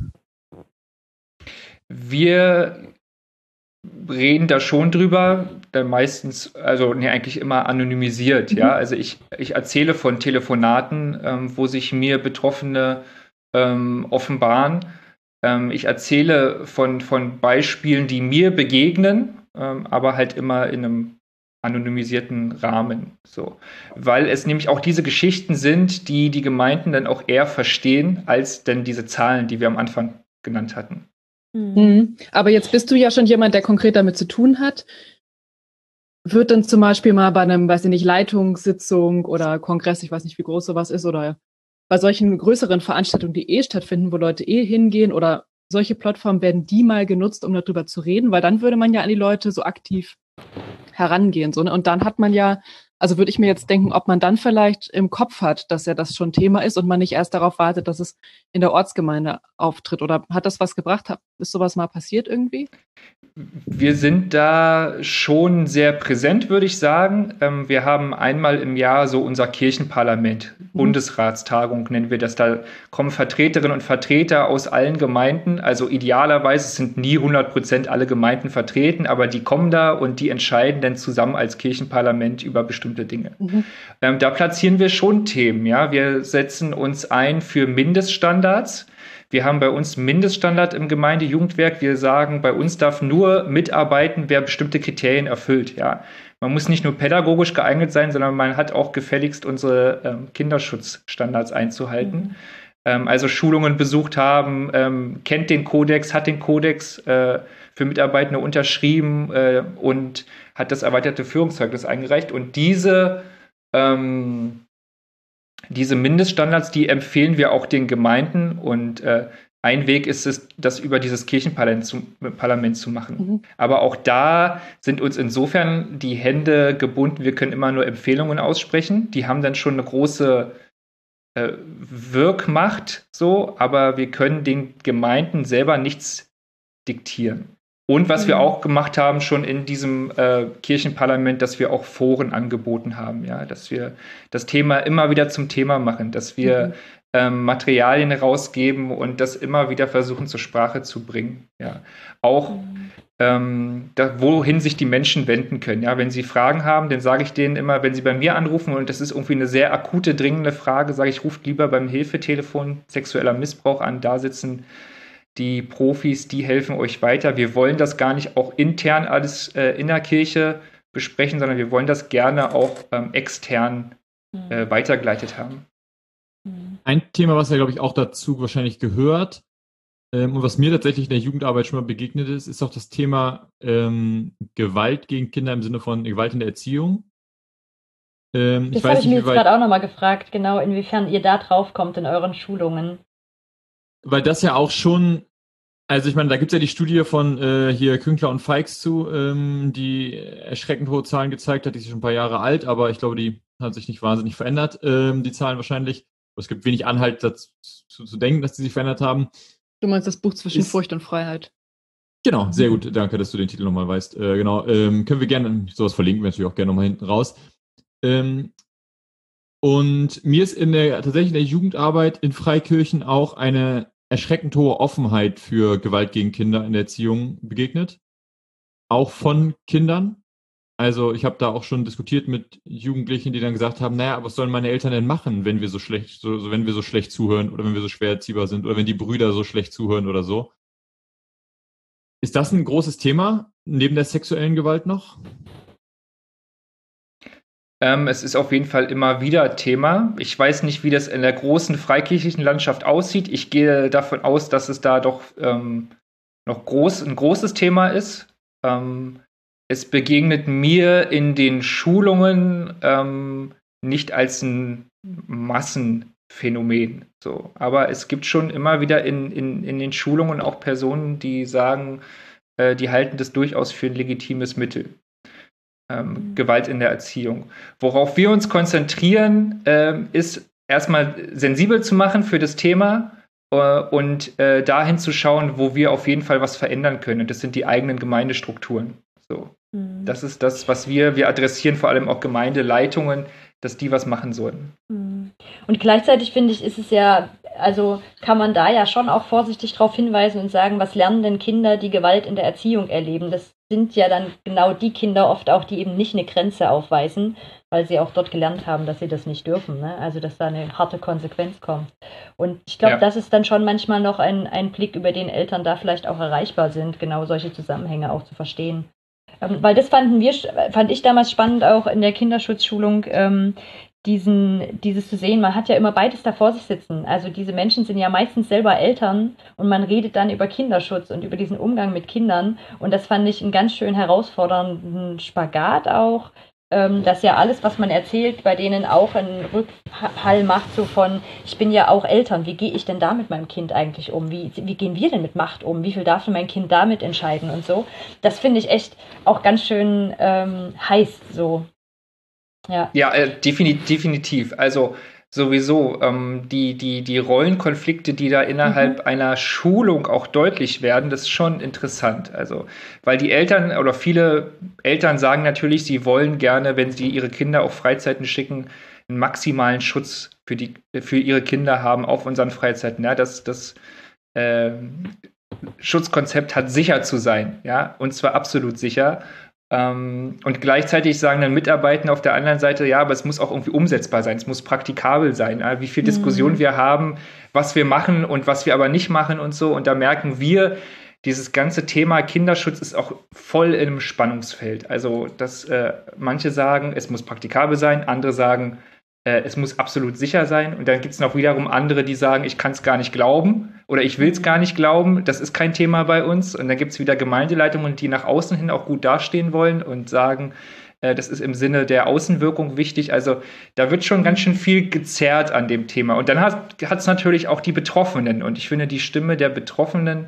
Wir reden da schon drüber, dann meistens, also eigentlich immer anonymisiert, ja. Also ich erzähle von Telefonaten, wo sich mir Betroffene offenbaren. Ich erzähle von Beispielen, die mir begegnen, aber halt immer in einem anonymisierten Rahmen. So. Weil es nämlich auch diese Geschichten sind, die die Gemeinden dann auch eher verstehen, als denn diese Zahlen, die wir am Anfang genannt hatten. Mhm. Aber jetzt bist du ja schon jemand, der konkret damit zu tun hat. Wird dann zum Beispiel mal bei einem, weiß ich nicht, Leitungssitzung oder Kongress, ich weiß nicht, wie groß sowas ist, oder bei solchen größeren Veranstaltungen, die stattfinden, wo Leute hingehen oder solche Plattformen, werden die mal genutzt, um darüber zu reden, weil dann würde man ja an die Leute so aktiv herangehen. So, ne? Und dann hat man ja, also würde ich mir jetzt denken, ob man dann vielleicht im Kopf hat, dass ja das schon Thema ist und man nicht erst darauf wartet, dass es in der Ortsgemeinde auftritt. Oder hat das was gebracht? Ist sowas mal passiert irgendwie? Wir sind da schon sehr präsent, würde ich sagen. Wir haben einmal im Jahr so unser Kirchenparlament, Bundesratstagung nennen wir das. Da kommen Vertreterinnen und Vertreter aus allen Gemeinden. Also idealerweise sind nie 100% alle Gemeinden vertreten, aber die kommen da und die entscheiden dann zusammen als Kirchenparlament über bestimmte Dinge. Da platzieren wir schon Themen. Ja? Wir setzen uns ein für Mindeststandards. Wir haben bei uns Mindeststandard im Gemeindejugendwerk. Wir sagen, bei uns darf nur mitarbeiten, wer bestimmte Kriterien erfüllt. Ja. Man muss nicht nur pädagogisch geeignet sein, sondern man hat auch gefälligst unsere Kinderschutzstandards einzuhalten. Also Schulungen besucht haben, kennt den Kodex, hat den Kodex für Mitarbeitende unterschrieben und hat das erweiterte Führungszeugnis eingereicht. Und diese Mindeststandards, die empfehlen wir auch den Gemeinden und ein Weg ist es, das über dieses Kirchenparlament zu machen. Aber auch da sind uns insofern die Hände gebunden, wir können immer nur Empfehlungen aussprechen, die haben dann schon eine große Wirkmacht, so, aber wir können den Gemeinden selber nichts diktieren. Und was wir auch gemacht haben, schon in diesem Kirchenparlament, dass wir auch Foren angeboten haben, ja, dass wir das Thema immer wieder zum Thema machen, dass wir Materialien rausgeben und das immer wieder versuchen zur Sprache zu bringen. Ja. Auch wohin sich die Menschen wenden können. Ja, wenn sie Fragen haben, dann sage ich denen immer, wenn sie bei mir anrufen und das ist irgendwie eine sehr akute, dringende Frage, sage ich, ruft lieber beim Hilfetelefon sexueller Missbrauch an, da sitzen die Profis, die helfen euch weiter. Wir wollen das gar nicht auch intern alles in der Kirche besprechen, sondern wir wollen das gerne auch extern weitergeleitet haben. Ein Thema, was ja, glaube ich, auch dazu wahrscheinlich gehört, und was mir tatsächlich in der Jugendarbeit schon mal begegnet ist auch das Thema Gewalt gegen Kinder im Sinne von Gewalt in der Erziehung. Das habe ich mir jetzt gerade auch nochmal gefragt, genau, inwiefern ihr da drauf kommt in euren Schulungen. Weil das ja auch schon, also ich meine, da gibt es ja die Studie von hier Künkler und Feix zu, die erschreckend hohe Zahlen gezeigt hat, die ist schon ein paar Jahre alt, aber ich glaube, die hat sich nicht wahnsinnig verändert, die Zahlen wahrscheinlich. Es gibt wenig Anhalt dazu zu denken, dass die sich verändert haben. Du meinst das Buch zwischen Furcht und Freiheit. Genau, sehr gut. Danke, dass du den Titel nochmal weißt. Genau, können wir gerne sowas verlinken, wir natürlich auch gerne nochmal hinten raus. Und mir ist tatsächlich in der Jugendarbeit in Freikirchen auch eine erschreckend hohe Offenheit für Gewalt gegen Kinder in der Erziehung begegnet. Auch von Kindern. Also ich habe da auch schon diskutiert mit Jugendlichen, die dann gesagt haben, naja, was sollen meine Eltern denn machen, wenn wir so schlecht zuhören oder wenn wir so schwer erziehbar sind oder wenn die Brüder so schlecht zuhören oder so. Ist das ein großes Thema neben der sexuellen Gewalt noch? Es ist auf jeden Fall immer wieder Thema. Ich weiß nicht, wie das in der großen freikirchlichen Landschaft aussieht. Ich gehe davon aus, dass es da doch noch ein großes Thema ist. Es begegnet mir in den Schulungen nicht als ein Massenphänomen. So. Aber es gibt schon immer wieder in den Schulungen auch Personen, die sagen, die halten das durchaus für ein legitimes Mittel. Gewalt in der Erziehung. Worauf wir uns konzentrieren, ist erstmal sensibel zu machen für das Thema und dahin zu schauen, wo wir auf jeden Fall was verändern können. Und das sind die eigenen Gemeindestrukturen. So. Das ist das, was wir adressieren, vor allem auch Gemeindeleitungen, dass die was machen sollen. Und gleichzeitig finde ich, ist es ja, also kann man da ja schon auch vorsichtig darauf hinweisen und sagen, was lernen denn Kinder, die Gewalt in der Erziehung erleben? Das sind ja dann genau die Kinder oft auch, die eben nicht eine Grenze aufweisen, weil sie auch dort gelernt haben, dass sie das nicht dürfen. Ne? Also dass da eine harte Konsequenz kommt. Und ich glaube, das ist dann schon manchmal noch ein Blick, über den Eltern da vielleicht auch erreichbar sind, genau solche Zusammenhänge auch zu verstehen. Weil das fand ich damals spannend, auch in der Kinderschutzschulung, dieses zu sehen, man hat ja immer beides da vor sich sitzen. Also diese Menschen sind ja meistens selber Eltern und man redet dann über Kinderschutz und über diesen Umgang mit Kindern. Und das fand ich einen ganz schön herausfordernden Spagat auch, dass ja alles, was man erzählt, bei denen auch einen Rückhall macht, so von, ich bin ja auch Eltern, wie gehe ich denn da mit meinem Kind eigentlich um? Wie gehen wir denn mit Macht um? Wie viel darf denn mein Kind damit entscheiden und so? Das finde ich echt auch ganz schön heiß so. Ja, definitiv. Also sowieso die Rollenkonflikte, die da innerhalb einer Schulung auch deutlich werden, das ist schon interessant. Also, weil die Eltern oder viele Eltern sagen natürlich, sie wollen gerne, wenn sie ihre Kinder auf Freizeiten schicken, einen maximalen Schutz für ihre Kinder haben auf unseren Freizeiten. Ja, das Schutzkonzept hat sicher zu sein, ja, und zwar absolut sicher. Und gleichzeitig sagen dann Mitarbeiter auf der anderen Seite, ja, aber es muss auch irgendwie umsetzbar sein, es muss praktikabel sein, ja, wie viel Diskussion wir haben, was wir machen und was wir aber nicht machen und so. Und da merken wir, dieses ganze Thema Kinderschutz ist auch voll in einem Spannungsfeld. Also, dass manche sagen, es muss praktikabel sein, andere sagen, es muss absolut sicher sein. Und dann gibt es noch wiederum andere, die sagen, ich kann es gar nicht glauben oder ich will es gar nicht glauben, das ist kein Thema bei uns. Und dann gibt es wieder Gemeindeleitungen, die nach außen hin auch gut dastehen wollen und sagen, das ist im Sinne der Außenwirkung wichtig. Also da wird schon ganz schön viel gezerrt an dem Thema. Und dann hat es natürlich auch die Betroffenen. Und ich finde, die Stimme der Betroffenen,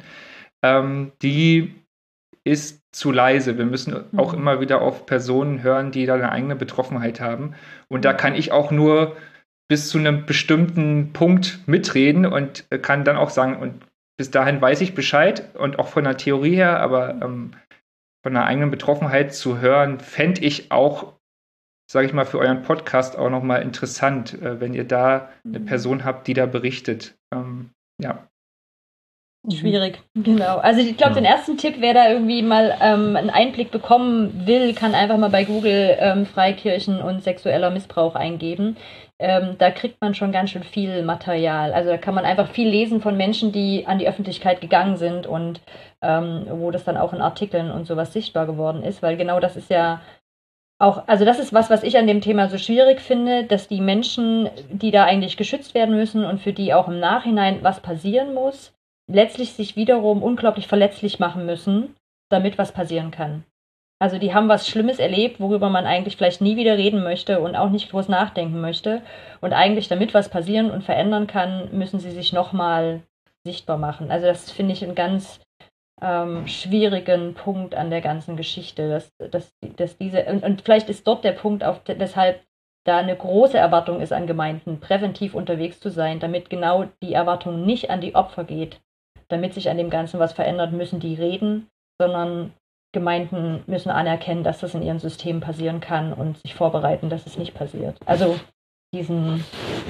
die ist zu leise. Wir müssen auch immer wieder auf Personen hören, die da eine eigene Betroffenheit haben. Und da kann ich auch nur bis zu einem bestimmten Punkt mitreden und kann dann auch sagen, und bis dahin weiß ich Bescheid und auch von der Theorie her, aber von einer eigenen Betroffenheit zu hören, fände ich auch sage ich mal, für euren Podcast auch nochmal interessant, wenn ihr da eine Person habt, die da berichtet. Ja. Schwierig, genau. Also ich glaube, den ersten Tipp, wer da irgendwie mal einen Einblick bekommen will, kann einfach mal bei Google Freikirchen und sexueller Missbrauch eingeben. Da kriegt man schon ganz schön viel Material. Also da kann man einfach viel lesen von Menschen, die an die Öffentlichkeit gegangen sind und wo das dann auch in Artikeln und sowas sichtbar geworden ist, weil genau das ist ja auch, also das ist was ich an dem Thema so schwierig finde, dass die Menschen, die da eigentlich geschützt werden müssen und für die auch im Nachhinein was passieren muss, letztlich sich wiederum unglaublich verletzlich machen müssen, damit was passieren kann. Also die haben was Schlimmes erlebt, worüber man eigentlich vielleicht nie wieder reden möchte und auch nicht groß nachdenken möchte. Und eigentlich, damit was passieren und verändern kann, müssen sie sich nochmal sichtbar machen. Also das finde ich einen ganz schwierigen Punkt an der ganzen Geschichte, dass diese, und vielleicht ist dort der Punkt, weshalb da eine große Erwartung ist an Gemeinden, präventiv unterwegs zu sein, damit genau die Erwartung nicht an die Opfer geht. Damit sich an dem Ganzen was verändert, müssen die reden, sondern Gemeinden müssen anerkennen, dass das in ihren Systemen passieren kann und sich vorbereiten, dass es nicht passiert. Also finde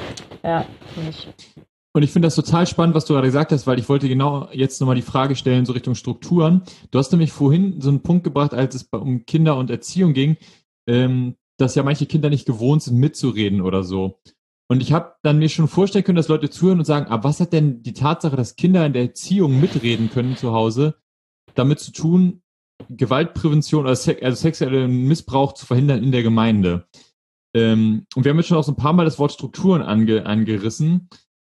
ich. Und ich finde das total spannend, was du gerade gesagt hast, weil ich wollte genau jetzt nochmal die Frage stellen, so Richtung Strukturen. Du hast nämlich vorhin so einen Punkt gebracht, als es um Kinder und Erziehung ging, dass ja manche Kinder nicht gewohnt sind, mitzureden oder so. Und ich habe dann mir schon vorstellen können, dass Leute zuhören und sagen, aber was hat denn die Tatsache, dass Kinder in der Erziehung mitreden können zu Hause, damit zu tun, Gewaltprävention oder sexuellen Missbrauch zu verhindern in der Gemeinde? Und wir haben jetzt schon auch so ein paar Mal das Wort Strukturen angerissen.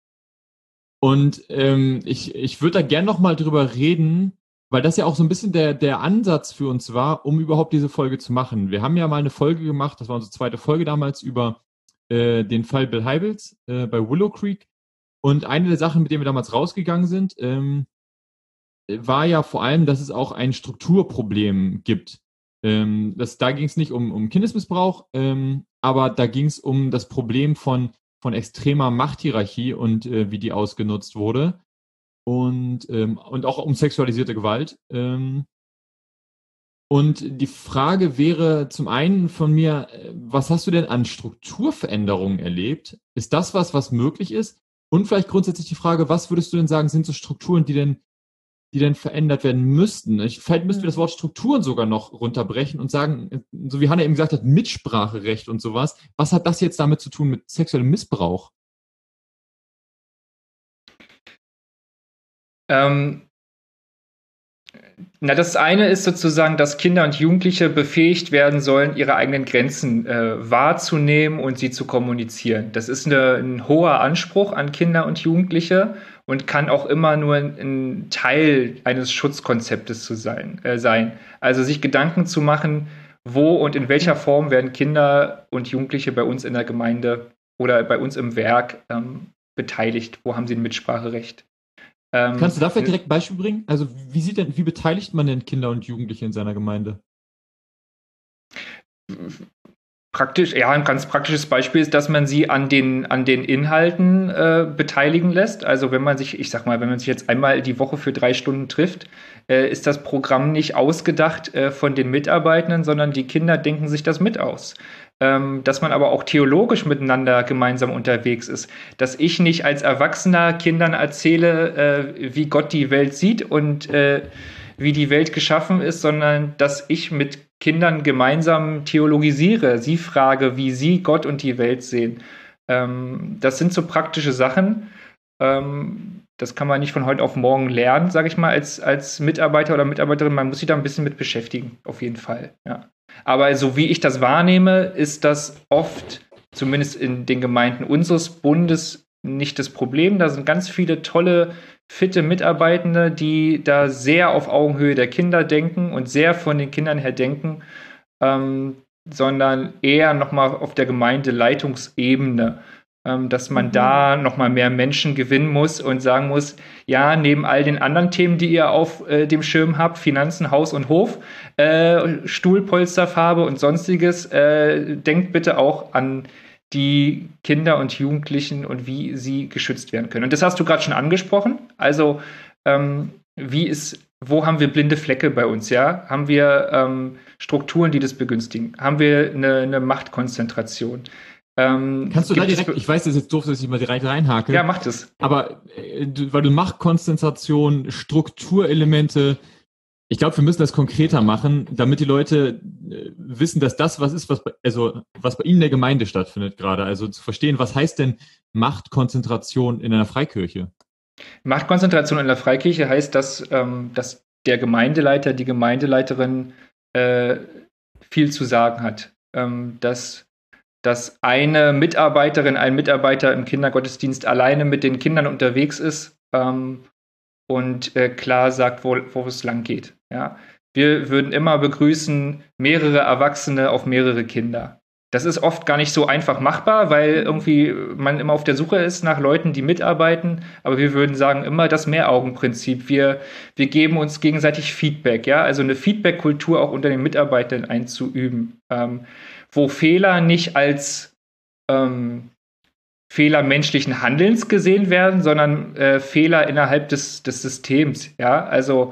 Und ich würde da gern nochmal drüber reden, weil das ja auch so ein bisschen der Ansatz für uns war, um überhaupt diese Folge zu machen. Wir haben ja mal eine Folge gemacht, das war unsere zweite Folge damals, über den Fall Bill Hybels bei Willow Creek. Und eine der Sachen, mit denen wir damals rausgegangen sind, war ja vor allem, dass es auch ein Strukturproblem gibt. Da ging es nicht um Kindesmissbrauch, aber da ging es um das Problem von extremer Machthierarchie und wie die ausgenutzt wurde und auch um sexualisierte Gewalt. Und die Frage wäre zum einen von mir, was hast du denn an Strukturveränderungen erlebt? Ist das was möglich ist? Und vielleicht grundsätzlich die Frage, was würdest du denn sagen, sind so Strukturen, die denn verändert werden müssten? Vielleicht müssten wir das Wort Strukturen sogar noch runterbrechen und sagen, so wie Hannah eben gesagt hat, Mitspracherecht und sowas. Was hat das jetzt damit zu tun mit sexuellem Missbrauch? Das eine ist sozusagen, dass Kinder und Jugendliche befähigt werden sollen, ihre eigenen Grenzen wahrzunehmen und sie zu kommunizieren. Das ist ein hoher Anspruch an Kinder und Jugendliche und kann auch immer nur ein Teil eines Schutzkonzeptes sein. Also sich Gedanken zu machen, wo und in welcher Form werden Kinder und Jugendliche bei uns in der Gemeinde oder bei uns im Werk beteiligt? Wo haben sie ein Mitspracherecht? Kannst du dafür direkt ein Beispiel bringen? Also wie beteiligt man denn Kinder und Jugendliche in seiner Gemeinde? Praktisch, ja, ein ganz praktisches Beispiel ist, dass man sie an den Inhalten beteiligen lässt. Also wenn man sich jetzt einmal die Woche für 3 Stunden trifft, ist das Programm nicht ausgedacht von den Mitarbeitenden, sondern die Kinder denken sich das mit aus. Dass man aber auch theologisch miteinander gemeinsam unterwegs ist. Dass ich nicht als Erwachsener Kindern erzähle, wie Gott die Welt sieht und wie die Welt geschaffen ist, sondern dass ich mit Kindern gemeinsam theologisiere, sie frage, wie sie Gott und die Welt sehen. Das sind so praktische Sachen. Das kann man nicht von heute auf morgen lernen, sage ich mal, als Mitarbeiter oder Mitarbeiterin. Man muss sich da ein bisschen mit beschäftigen, auf jeden Fall. Ja. Aber so wie ich das wahrnehme, ist das oft, zumindest in den Gemeinden unseres Bundes, nicht das Problem. Da sind ganz viele tolle, fitte Mitarbeitende, die da sehr auf Augenhöhe der Kinder denken und sehr von den Kindern her denken, sondern eher nochmal auf der Gemeindeleitungsebene, dass man da nochmal mehr Menschen gewinnen muss und sagen muss, ja, neben all den anderen Themen, die ihr auf dem Schirm habt, Finanzen, Haus und Hof, Stuhlpolsterfarbe und sonstiges, denkt bitte auch an die Kinder und Jugendlichen und wie sie geschützt werden können. Und das hast du gerade schon angesprochen. Also wo haben wir blinde Flecke bei uns, ja? Haben wir Strukturen, die das begünstigen? Haben wir eine Machtkonzentration? Kannst du da direkt, ich weiß, das ist jetzt doof, dass ich mal direkt reinhake. Ja, mach das. Aber weil du Machtkonzentration, Strukturelemente, ich glaube, wir müssen das konkreter machen, damit die Leute wissen, dass das was ist, was bei ihnen in der Gemeinde stattfindet gerade. Also zu verstehen, was heißt denn Machtkonzentration in einer Freikirche? Machtkonzentration in der Freikirche heißt, dass der Gemeindeleiter, die Gemeindeleiterin viel zu sagen hat. Dass eine Mitarbeiterin, ein Mitarbeiter im Kindergottesdienst alleine mit den Kindern unterwegs ist und klar sagt, wo es lang geht. Ja? Wir würden immer begrüßen, mehrere Erwachsene auf mehrere Kinder. Das ist oft gar nicht so einfach machbar, weil irgendwie man immer auf der Suche ist nach Leuten, die mitarbeiten. Aber wir würden sagen, immer das Mehraugenprinzip. Wir geben uns gegenseitig Feedback, ja, also eine Feedback-Kultur auch unter den Mitarbeitern einzuüben, wo Fehler nicht als Fehler menschlichen Handelns gesehen werden, sondern Fehler innerhalb des Systems, ja, also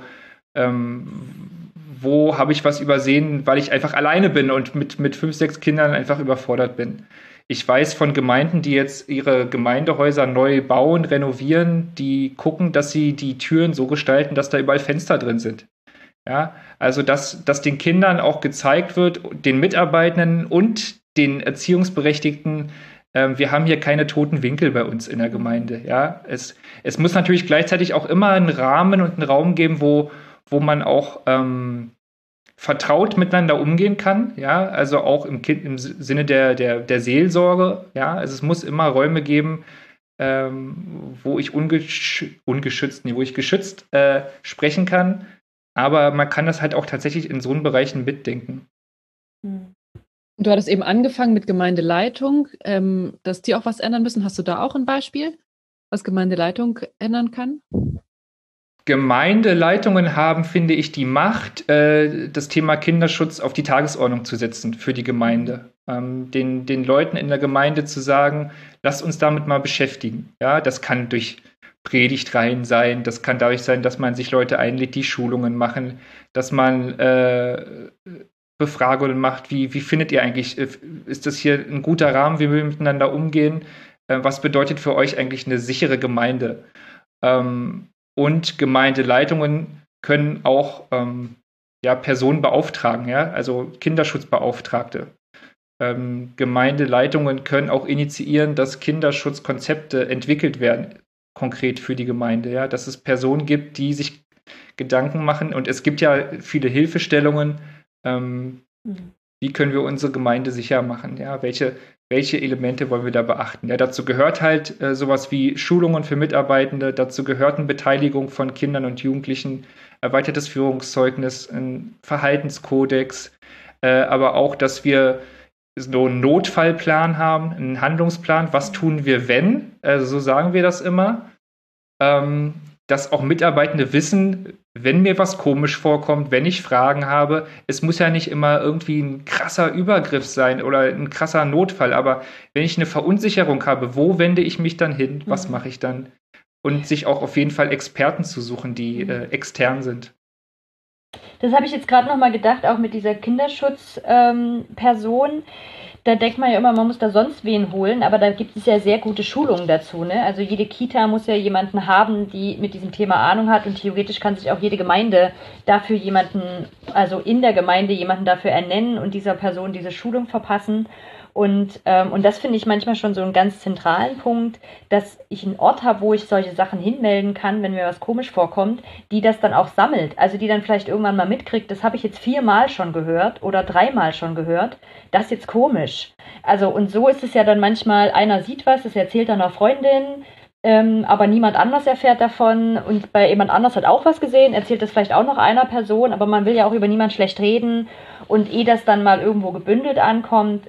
wo habe ich was übersehen, weil ich einfach alleine bin und mit 5, 6 Kindern einfach überfordert bin. Ich weiß von Gemeinden, die jetzt ihre Gemeindehäuser neu bauen, renovieren, die gucken, dass sie die Türen so gestalten, dass da überall Fenster drin sind. Ja, also dass den Kindern auch gezeigt wird, den Mitarbeitenden und den Erziehungsberechtigten, wir haben hier keine toten Winkel bei uns in der Gemeinde. Ja, es muss natürlich gleichzeitig auch immer einen Rahmen und einen Raum geben, wo man auch vertraut miteinander umgehen kann, ja, also auch im Sinne der Seelsorge, ja, also es muss immer Räume geben, wo ich geschützt sprechen kann, aber man kann das halt auch tatsächlich in so einen Bereichen mitdenken. Du hattest eben angefangen mit Gemeindeleitung, dass die auch was ändern müssen. Hast du da auch ein Beispiel, was Gemeindeleitung ändern kann? Gemeindeleitungen haben, finde ich, die Macht, das Thema Kinderschutz auf die Tagesordnung zu setzen für die Gemeinde. Den Leuten in der Gemeinde zu sagen, lasst uns damit mal beschäftigen. Ja, das kann durch Predigtreihen sein, das kann dadurch sein, dass man sich Leute einlädt, die Schulungen machen, dass man Befragungen macht, wie findet ihr eigentlich, ist das hier ein guter Rahmen, wie wir miteinander umgehen? Was bedeutet für euch eigentlich eine sichere Gemeinde? Und Gemeindeleitungen können auch Personen beauftragen, ja? Also Kinderschutzbeauftragte. Gemeindeleitungen können auch initiieren, dass Kinderschutzkonzepte entwickelt werden, konkret für die Gemeinde, ja? Dass es Personen gibt, die sich Gedanken machen. Und es gibt ja viele Hilfestellungen, wie können wir unsere Gemeinde sicher machen, ja? Welche Elemente wollen wir da beachten? Ja, dazu gehört halt sowas wie Schulungen für Mitarbeitende, dazu gehört eine Beteiligung von Kindern und Jugendlichen, erweitertes Führungszeugnis, ein Verhaltenskodex, aber auch, dass wir so einen Notfallplan haben, einen Handlungsplan, was tun wir, wenn, also so sagen wir das immer, dass auch Mitarbeitende wissen, wenn mir was komisch vorkommt, wenn ich Fragen habe, es muss ja nicht immer irgendwie ein krasser Übergriff sein oder ein krasser Notfall, aber wenn ich eine Verunsicherung habe, wo wende ich mich dann hin, was mache ich dann? Und sich auch auf jeden Fall Experten zu suchen, die extern sind. Das habe ich jetzt gerade nochmal gedacht, auch mit dieser Kinderschutzperson. Da denkt man ja immer, man muss da sonst wen holen, aber da gibt es ja sehr gute Schulungen dazu, ne? Also jede Kita muss ja jemanden haben, die mit diesem Thema Ahnung hat, und theoretisch kann sich auch jede Gemeinde dafür also in der Gemeinde jemanden dafür ernennen und dieser Person diese Schulung verpassen. Und das finde ich manchmal schon so einen ganz zentralen Punkt, dass ich einen Ort habe, wo ich solche Sachen hinmelden kann, wenn mir was komisch vorkommt, die das dann auch sammelt. Also die dann vielleicht irgendwann mal mitkriegt, das habe ich jetzt 4-mal schon gehört oder 3-mal schon gehört, das ist jetzt komisch. Also und so ist es ja dann manchmal, einer sieht was, das erzählt dann einer Freundin, aber niemand anders erfährt davon, und bei jemand anders hat auch was gesehen, erzählt das vielleicht auch noch einer Person, aber man will ja auch über niemanden schlecht reden, und ehe das dann mal irgendwo gebündelt ankommt,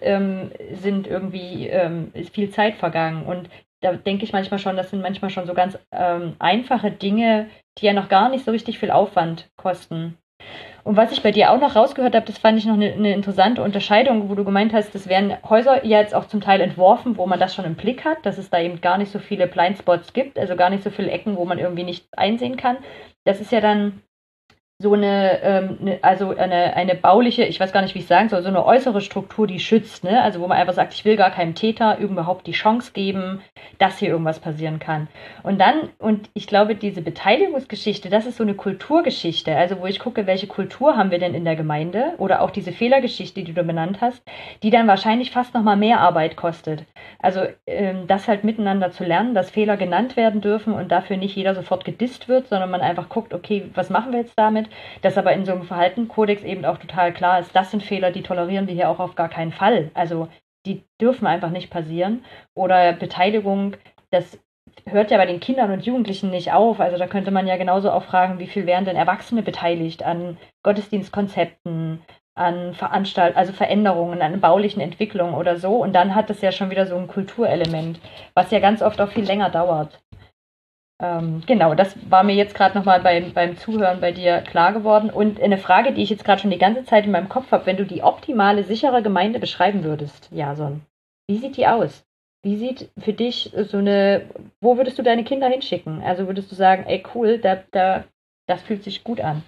ist viel Zeit vergangen, und da denke ich manchmal schon, das sind manchmal schon so ganz einfache Dinge, die ja noch gar nicht so richtig viel Aufwand kosten. Und was ich bei dir auch noch rausgehört habe, das fand ich noch eine interessante Unterscheidung, wo du gemeint hast, das werden Häuser ja jetzt auch zum Teil entworfen, wo man das schon im Blick hat, dass es da eben gar nicht so viele Blindspots gibt, also gar nicht so viele Ecken, wo man irgendwie nichts einsehen kann. Das ist ja dann so eine bauliche, ich weiß gar nicht, wie ich sagen soll, so eine äußere Struktur, die schützt, ne? Also wo man einfach sagt, ich will gar keinem Täter überhaupt die Chance geben, dass hier irgendwas passieren kann. Und ich glaube, diese Beteiligungsgeschichte, das ist so eine Kulturgeschichte, also wo ich gucke, welche Kultur haben wir denn in der Gemeinde oder auch diese Fehlergeschichte, die du benannt hast, die dann wahrscheinlich fast nochmal mehr Arbeit kostet. Also das halt miteinander zu lernen, dass Fehler genannt werden dürfen und dafür nicht jeder sofort gedisst wird, sondern man einfach guckt, okay, was machen wir jetzt damit? Dass aber in so einem Verhaltenskodex eben auch total klar ist, das sind Fehler, die tolerieren wir hier auch auf gar keinen Fall. Also die dürfen einfach nicht passieren. Oder Beteiligung, das hört ja bei den Kindern und Jugendlichen nicht auf. Also da könnte man ja genauso auch fragen, wie viel wären denn Erwachsene beteiligt an Gottesdienstkonzepten, an also Veränderungen, an baulichen Entwicklungen oder so. Und dann hat es ja schon wieder so ein Kulturelement, was ja ganz oft auch viel länger dauert. Genau, das war mir jetzt gerade nochmal beim Zuhören bei dir klar geworden. Und eine Frage, die ich jetzt gerade schon die ganze Zeit in meinem Kopf habe, wenn du die optimale, sichere Gemeinde beschreiben würdest, Jason, wie sieht die aus? Wie sieht für dich wo würdest du deine Kinder hinschicken? Also würdest du sagen, ey cool, das fühlt sich gut an?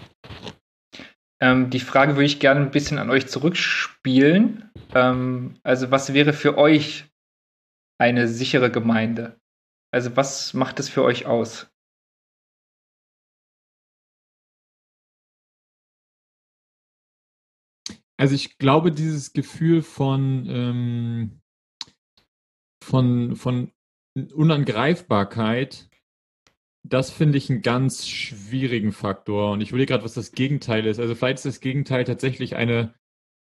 Die Frage würde ich gerne ein bisschen an euch zurückspielen. Also was wäre für euch eine sichere Gemeinde? Also was macht es für euch aus? Also ich glaube, dieses Gefühl von Unangreifbarkeit, das finde ich einen ganz schwierigen Faktor. Und ich überlege gerade, was das Gegenteil ist. Also vielleicht ist das Gegenteil tatsächlich eine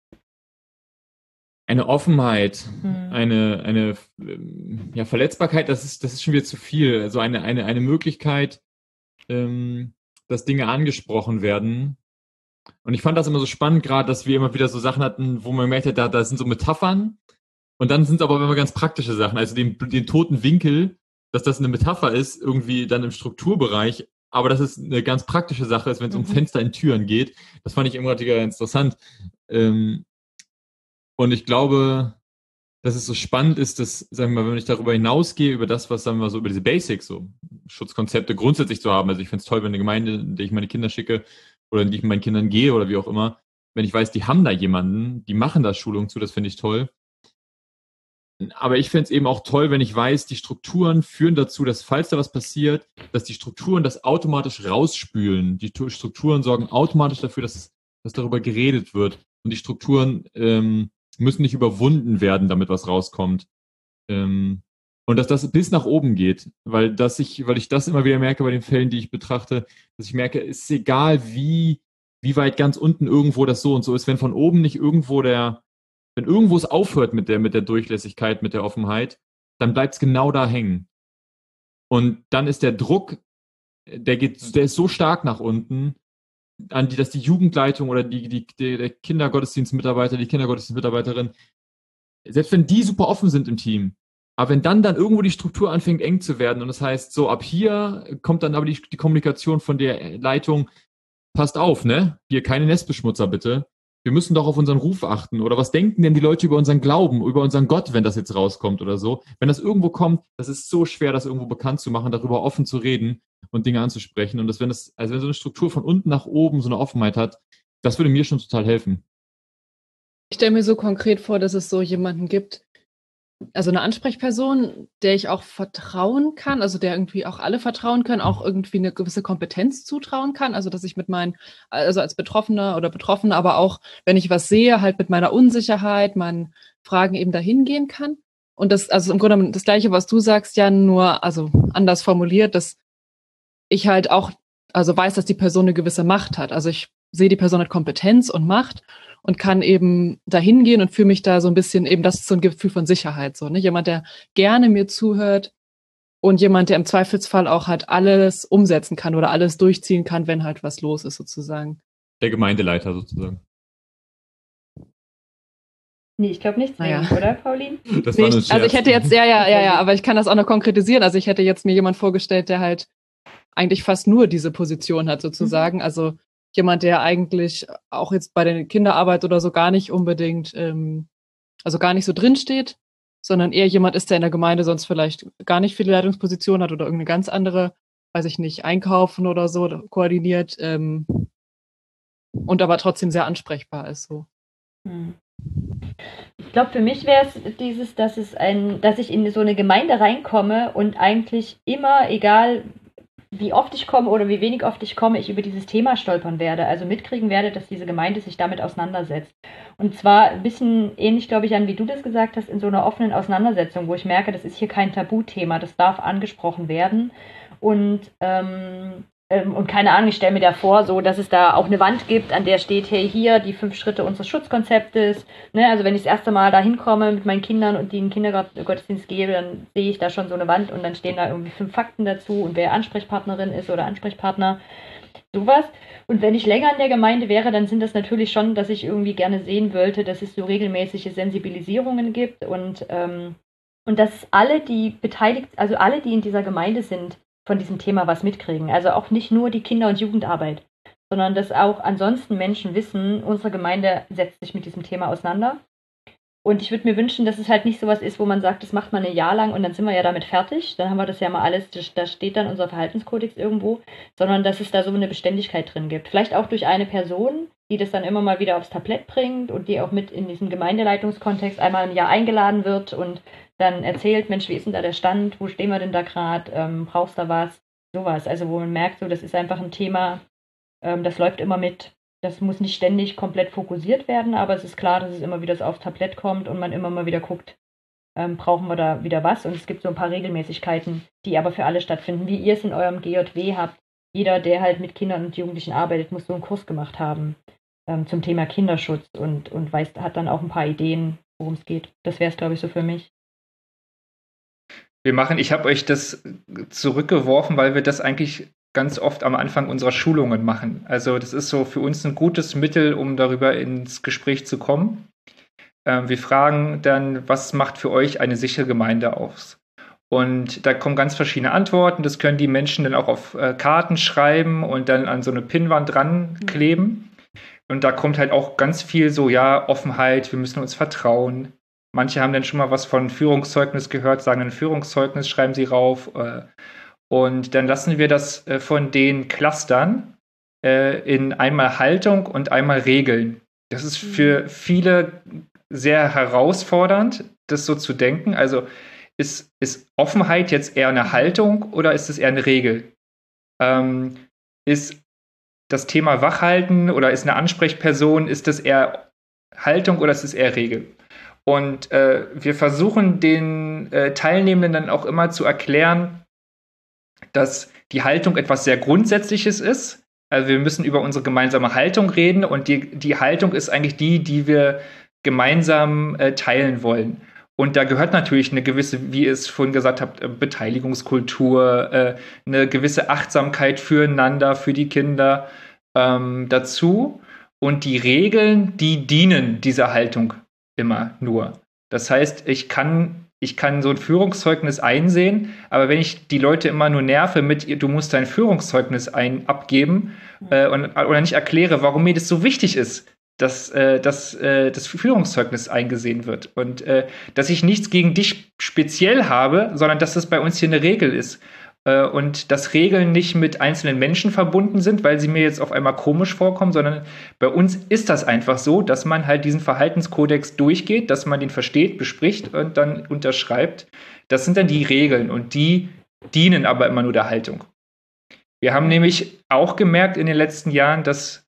Offenheit, eine Verletzbarkeit, das ist schon wieder zu viel. Also eine Möglichkeit, dass Dinge angesprochen werden. Und ich fand das immer so spannend, gerade, dass wir immer wieder so Sachen hatten, wo man gemerkt hat, da sind so Metaphern. Und dann sind es aber immer ganz praktische Sachen. Also den toten Winkel, dass das eine Metapher ist, irgendwie dann im Strukturbereich. Aber dass es eine ganz praktische Sache ist, wenn es um Fenster in Türen geht. Das fand ich immer wieder interessant. Und ich glaube, dass es so spannend ist, dass, sagen wir mal, wenn ich darüber hinausgehe, über das, was, sagen wir mal, so über diese Basics, so Schutzkonzepte grundsätzlich zu haben. Also ich finde es toll, wenn eine Gemeinde, in der ich meine Kinder schicke oder in die ich mit meinen Kindern gehe oder wie auch immer, wenn ich weiß, die haben da jemanden, die machen da Schulungen zu, das finde ich toll. Aber ich finde es eben auch toll, wenn ich weiß, die Strukturen führen dazu, dass falls da was passiert, dass die Strukturen das automatisch rausspülen. Die Strukturen sorgen automatisch dafür, dass darüber geredet wird. Und die Strukturen müssen nicht überwunden werden, damit was rauskommt. Und dass das bis nach oben geht, weil ich das immer wieder merke bei den Fällen, die ich betrachte, dass ich merke, es ist egal, wie weit ganz unten irgendwo das so und so ist, wenn von oben nicht irgendwo wenn irgendwo es aufhört mit der Durchlässigkeit, mit der Offenheit, dann bleibt es genau da hängen. Und dann ist der Druck, der ist so stark nach unten, dass die Jugendleitung oder der Kindergottesdienstmitarbeiter, die Kindergottesdienstmitarbeiterin, selbst wenn die super offen sind im Team, aber wenn dann irgendwo die Struktur anfängt eng zu werden und das heißt, so ab hier kommt dann aber die Kommunikation von der Leitung, passt auf, ne? Hier keine Nestbeschmutzer bitte. Wir müssen doch auf unseren Ruf achten. Oder was denken denn die Leute über unseren Glauben, über unseren Gott, wenn das jetzt rauskommt oder so? Wenn das irgendwo kommt, das ist so schwer, das irgendwo bekannt zu machen, darüber offen zu reden und Dinge anzusprechen. Und wenn so eine Struktur von unten nach oben so eine Offenheit hat, das würde mir schon total helfen. Ich stelle mir so konkret vor, dass es so jemanden gibt, also eine Ansprechperson, der ich auch vertrauen kann, also der irgendwie auch alle vertrauen können, auch irgendwie eine gewisse Kompetenz zutrauen kann, also dass ich also als Betroffener oder Betroffene, aber auch, wenn ich was sehe, halt mit meiner Unsicherheit, meinen Fragen eben dahin gehen kann. Und das, also im Grunde genommen das Gleiche, was du sagst, Jan, nur, also anders formuliert, dass ich halt auch, also weiß, dass die Person eine gewisse Macht hat. Also ich sehe, die Person hat Kompetenz und Macht und kann eben dahin gehen und fühle mich da so ein bisschen eben, das ist so ein Gefühl von Sicherheit, so, ne? Jemand, der gerne mir zuhört und jemand, der im Zweifelsfall auch halt alles umsetzen kann oder alles durchziehen kann, wenn halt was los ist, sozusagen. Der Gemeindeleiter sozusagen. Nee, ich glaube nicht zwingend, oder, Pauline? Das war ein Scherz. Also ich hätte jetzt, ja, aber ich kann das auch noch konkretisieren. Also ich hätte jetzt mir jemand vorgestellt, der halt eigentlich fast nur diese Position hat, sozusagen. Also jemand, der eigentlich auch jetzt bei der Kinderarbeit oder so gar nicht unbedingt, also gar nicht so drinsteht, sondern eher jemand ist, der in der Gemeinde sonst vielleicht gar nicht viele Leitungspositionen hat oder irgendeine ganz andere, weiß ich nicht, einkaufen oder so koordiniert, und aber trotzdem sehr ansprechbar ist so. Ich glaube, für mich wäre es dieses, dass ich in so eine Gemeinde reinkomme und eigentlich immer, egal wie oft ich komme oder wie wenig oft ich komme, ich über dieses Thema stolpern werde, also mitkriegen werde, dass diese Gemeinde sich damit auseinandersetzt. Und zwar ein bisschen ähnlich, glaube ich, an wie du das gesagt hast, in so einer offenen Auseinandersetzung, wo ich merke, das ist hier kein Tabuthema, das darf angesprochen werden. Und keine Ahnung, ich stelle mir da vor, so, dass es da auch eine Wand gibt, an der steht, hey, hier die 5 Schritte unseres Schutzkonzeptes. Ne? Also wenn ich das erste Mal da hinkomme mit meinen Kindern und die in den Kindergottesdienst gebe, dann sehe ich da schon so eine Wand und dann stehen da irgendwie 5 Fakten dazu und wer Ansprechpartnerin ist oder Ansprechpartner, sowas. Und wenn ich länger in der Gemeinde wäre, dann sind das natürlich schon, dass ich irgendwie gerne sehen wollte, dass es so regelmäßige Sensibilisierungen gibt und dass alle, die beteiligt, also alle, die in dieser Gemeinde sind, von diesem Thema was mitkriegen. Also auch nicht nur die Kinder- und Jugendarbeit, sondern dass auch ansonsten Menschen wissen, unsere Gemeinde setzt sich mit diesem Thema auseinander. Und ich würde mir wünschen, dass es halt nicht sowas ist, wo man sagt, das macht man ein Jahr lang und dann sind wir ja damit fertig. Dann haben wir das ja mal alles, da steht dann unser Verhaltenskodex irgendwo, sondern dass es da so eine Beständigkeit drin gibt. Vielleicht auch durch eine Person, die das dann immer mal wieder aufs Tablett bringt und die auch mit in diesem Gemeindeleitungskontext einmal im Jahr eingeladen wird und dann erzählt, Mensch, wie ist denn da der Stand, wo stehen wir denn da gerade, brauchst du was, sowas. Also wo man merkt, so das ist einfach ein Thema, das läuft immer mit. Das muss nicht ständig komplett fokussiert werden, aber es ist klar, dass es immer wieder so aufs Tablett kommt und man immer mal wieder guckt, brauchen wir da wieder was. Und es gibt so ein paar Regelmäßigkeiten, die aber für alle stattfinden, wie ihr es in eurem GJW habt. Jeder, der halt mit Kindern und Jugendlichen arbeitet, muss so einen Kurs gemacht haben zum Thema Kinderschutz und hat dann auch ein paar Ideen, worum es geht. Das wäre es, glaube ich, so für mich. Ich habe euch das zurückgeworfen, weil wir das eigentlich ganz oft am Anfang unserer Schulungen machen. Also das ist so für uns ein gutes Mittel, um darüber ins Gespräch zu kommen. Wir fragen dann, was macht für euch eine sichere Gemeinde aus? Und da kommen ganz verschiedene Antworten. Das können die Menschen dann auch auf Karten schreiben und dann an so eine Pinnwand dran kleben. Und da kommt halt auch ganz viel so, ja, Offenheit, wir müssen uns vertrauen. Manche haben dann schon mal was von Führungszeugnis gehört, sagen ein Führungszeugnis, schreiben sie rauf. Und dann lassen wir das von den Clustern in einmal Haltung und einmal Regeln. Das ist für viele sehr herausfordernd, das so zu denken. Also ist Offenheit jetzt eher eine Haltung oder ist es eher eine Regel? Ist das Thema Wachhalten oder ist eine Ansprechperson, ist das eher Haltung oder ist es eher Regel? Und wir versuchen den Teilnehmenden dann auch immer zu erklären, dass die Haltung etwas sehr Grundsätzliches ist. Also wir müssen über unsere gemeinsame Haltung reden und die Haltung ist eigentlich die wir gemeinsam teilen wollen. Und da gehört natürlich eine gewisse, wie ihr es vorhin gesagt habt, Beteiligungskultur, eine gewisse Achtsamkeit füreinander, für die Kinder dazu. Und die Regeln, die dienen dieser Haltung immer nur. Das heißt, ich kann so ein Führungszeugnis einsehen, aber wenn ich die Leute immer nur nerve mit, du musst dein Führungszeugnis abgeben oder nicht erkläre, warum mir das so wichtig ist, dass das Führungszeugnis eingesehen wird und dass ich nichts gegen dich speziell habe, sondern dass das bei uns hier eine Regel ist. Und dass Regeln nicht mit einzelnen Menschen verbunden sind, weil sie mir jetzt auf einmal komisch vorkommen, sondern bei uns ist das einfach so, dass man halt diesen Verhaltenskodex durchgeht, dass man den versteht, bespricht und dann unterschreibt. Das sind dann die Regeln und die dienen aber immer nur der Haltung. Wir haben nämlich auch gemerkt in den letzten Jahren, dass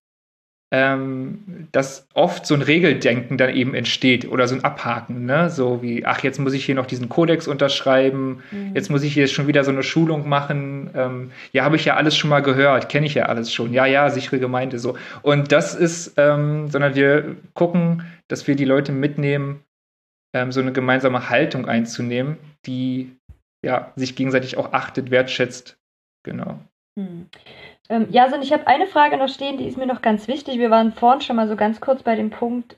oft so ein Regeldenken dann eben entsteht oder so ein Abhaken, ne? So wie, ach, jetzt muss ich hier noch diesen Kodex unterschreiben, jetzt muss ich hier schon wieder so eine Schulung machen, ja, habe ich ja alles schon mal gehört, kenne ich ja alles schon, ja, sichere Gemeinde, so. Und das ist, sondern wir gucken, dass wir die Leute mitnehmen, so eine gemeinsame Haltung einzunehmen, die ja sich gegenseitig auch achtet, wertschätzt, genau. Ja, also ich habe eine Frage noch stehen, die ist mir noch ganz wichtig. Wir waren vorhin schon mal so ganz kurz bei dem Punkt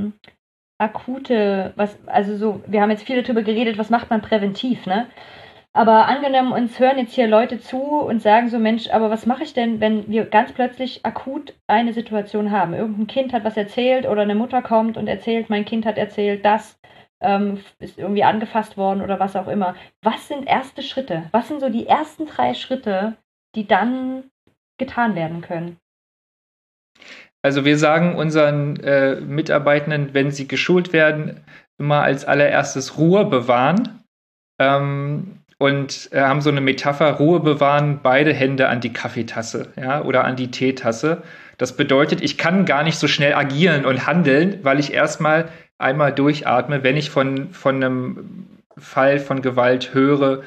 akute, wir haben jetzt viel darüber geredet, was macht man präventiv, ne? Aber angenommen, uns hören jetzt hier Leute zu und sagen so, Mensch, aber was mache ich denn, wenn wir ganz plötzlich akut eine Situation haben? Irgendein Kind hat was erzählt oder eine Mutter kommt und erzählt, mein Kind hat erzählt, das ist irgendwie angefasst worden oder was auch immer. Was sind erste Schritte? Was sind so die ersten 3 Schritte, die dann getan werden können? Also wir sagen unseren Mitarbeitenden, wenn sie geschult werden, immer als allererstes Ruhe bewahren. Und haben so eine Metapher, Ruhe bewahren, beide Hände an die Kaffeetasse, ja, oder an die Teetasse. Das bedeutet, ich kann gar nicht so schnell agieren und handeln, weil ich erstmal einmal durchatme, wenn ich von einem Fall von Gewalt höre,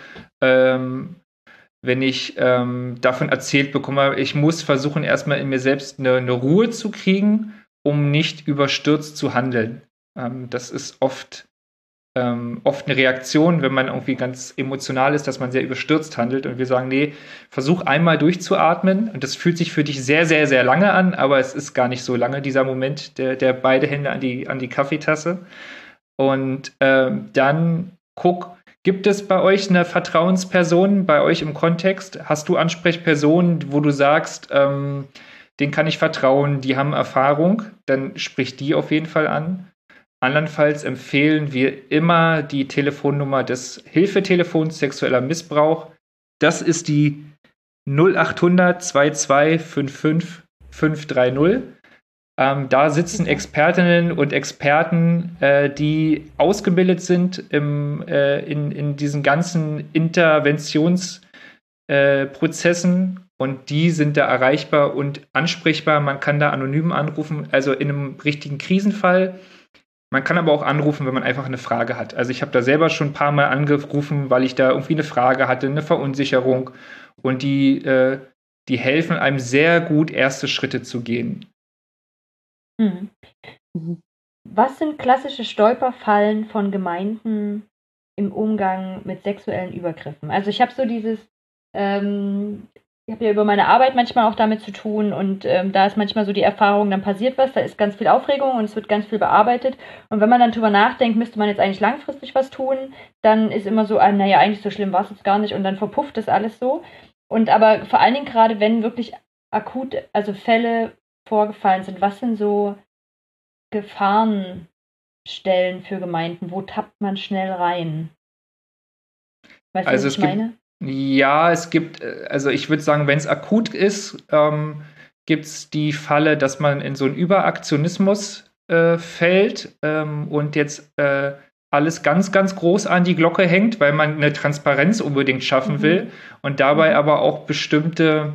wenn ich davon erzählt bekomme, ich muss versuchen, erstmal in mir selbst eine Ruhe zu kriegen, um nicht überstürzt zu handeln. Das ist oft eine Reaktion, wenn man irgendwie ganz emotional ist, dass man sehr überstürzt handelt. Und wir sagen, nee, versuch einmal durchzuatmen. Und das fühlt sich für dich sehr, sehr, sehr lange an, aber es ist gar nicht so lange, dieser Moment, der beide Hände an die Kaffeetasse. Und dann guck, gibt es bei euch eine Vertrauensperson, bei euch im Kontext? Hast du Ansprechpersonen, wo du sagst, denen kann ich vertrauen, die haben Erfahrung? Dann sprich die auf jeden Fall an. Andernfalls empfehlen wir immer die Telefonnummer des Hilfetelefons sexueller Missbrauch. Das ist die 0800 22 55 530. Da sitzen Expertinnen und Experten, die ausgebildet sind in diesen ganzen Interventionsprozessen und die sind da erreichbar und ansprechbar. Man kann da anonym anrufen, also in einem richtigen Krisenfall. Man kann aber auch anrufen, wenn man einfach eine Frage hat. Also ich habe da selber schon ein paar Mal angerufen, weil ich da irgendwie eine Frage hatte, eine Verunsicherung. Und die helfen einem sehr gut, erste Schritte zu gehen. Mhm. Was sind klassische Stolperfallen von Gemeinden im Umgang mit sexuellen Übergriffen? Also ich habe so dieses, ich habe ja über meine Arbeit manchmal auch damit zu tun und da ist manchmal so die Erfahrung, dann passiert was, da ist ganz viel Aufregung und es wird ganz viel bearbeitet und wenn man dann drüber nachdenkt, müsste man jetzt eigentlich langfristig was tun, dann ist immer so, naja, eigentlich so schlimm war es jetzt gar nicht und dann verpufft das alles so. Und aber vor allen Dingen gerade, wenn wirklich akut, also Fälle vorgefallen sind, was sind so Gefahrenstellen für Gemeinden? Wo tappt man schnell rein? Weißt du, Also was ich meine? Ja, es gibt, also ich würde sagen, wenn es akut ist, gibt es die Falle, dass man in so einen Überaktionismus fällt und jetzt alles ganz, ganz groß an die Glocke hängt, weil man eine Transparenz unbedingt schaffen will und dabei aber auch bestimmte,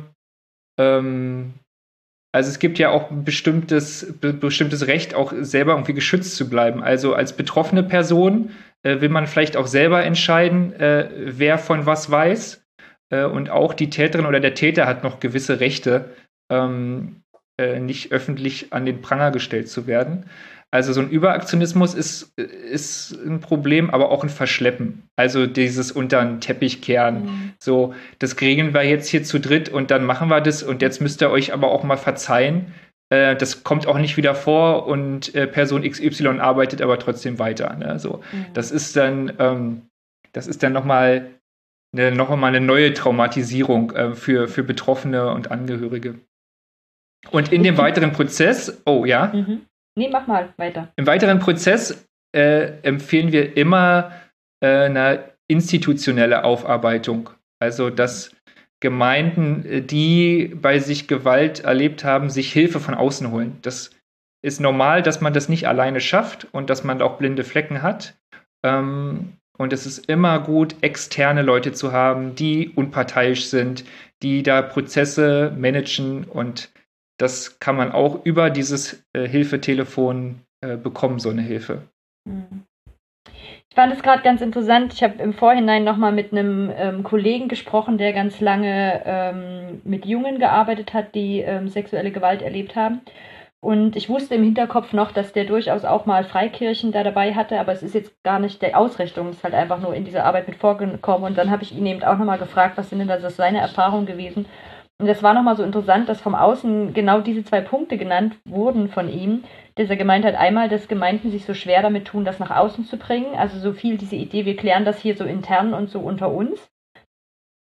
also es gibt ja auch ein bestimmtes Recht, auch selber irgendwie geschützt zu bleiben. Also als betroffene Person will man vielleicht auch selber entscheiden, wer von was weiß. Und auch die Täterin oder der Täter hat noch gewisse Rechte, nicht öffentlich an den Pranger gestellt zu werden. Also so ein Überaktionismus ist ein Problem, aber auch ein Verschleppen. Also dieses unter den Teppich kehren. So, das regeln wir jetzt hier zu dritt und dann machen wir das und jetzt müsst ihr euch aber auch mal verzeihen. Das kommt auch nicht wieder vor und Person XY arbeitet aber trotzdem weiter. Ne? So, das ist dann nochmal eine neue Traumatisierung für Betroffene und Angehörige. Und in dem weiteren Prozess, Nee, mach mal weiter. Im weiteren Prozess empfehlen wir immer eine institutionelle Aufarbeitung. Also, dass Gemeinden, die bei sich Gewalt erlebt haben, sich Hilfe von außen holen. Das ist normal, dass man das nicht alleine schafft und dass man auch blinde Flecken hat. Und es ist immer gut, externe Leute zu haben, die unparteiisch sind, die da Prozesse managen und das kann man auch über dieses Hilfetelefon bekommen, so eine Hilfe. Ich fand es gerade ganz interessant. Ich habe im Vorhinein nochmal mit einem Kollegen gesprochen, der ganz lange mit Jungen gearbeitet hat, die sexuelle Gewalt erlebt haben. Und ich wusste im Hinterkopf noch, dass der durchaus auch mal Freikirchen da dabei hatte, aber es ist jetzt gar nicht der Ausrichtung, es ist halt einfach nur in dieser Arbeit mit vorgekommen. Und dann habe ich ihn eben auch nochmal gefragt, was sind denn das seine Erfahrungen gewesen? Und das war nochmal so interessant, dass vom Außen genau diese 2 Punkte genannt wurden von ihm, dass er gemeint hat, einmal, dass Gemeinden sich so schwer damit tun, das nach außen zu bringen, also so viel diese Idee, wir klären das hier so intern und so unter uns.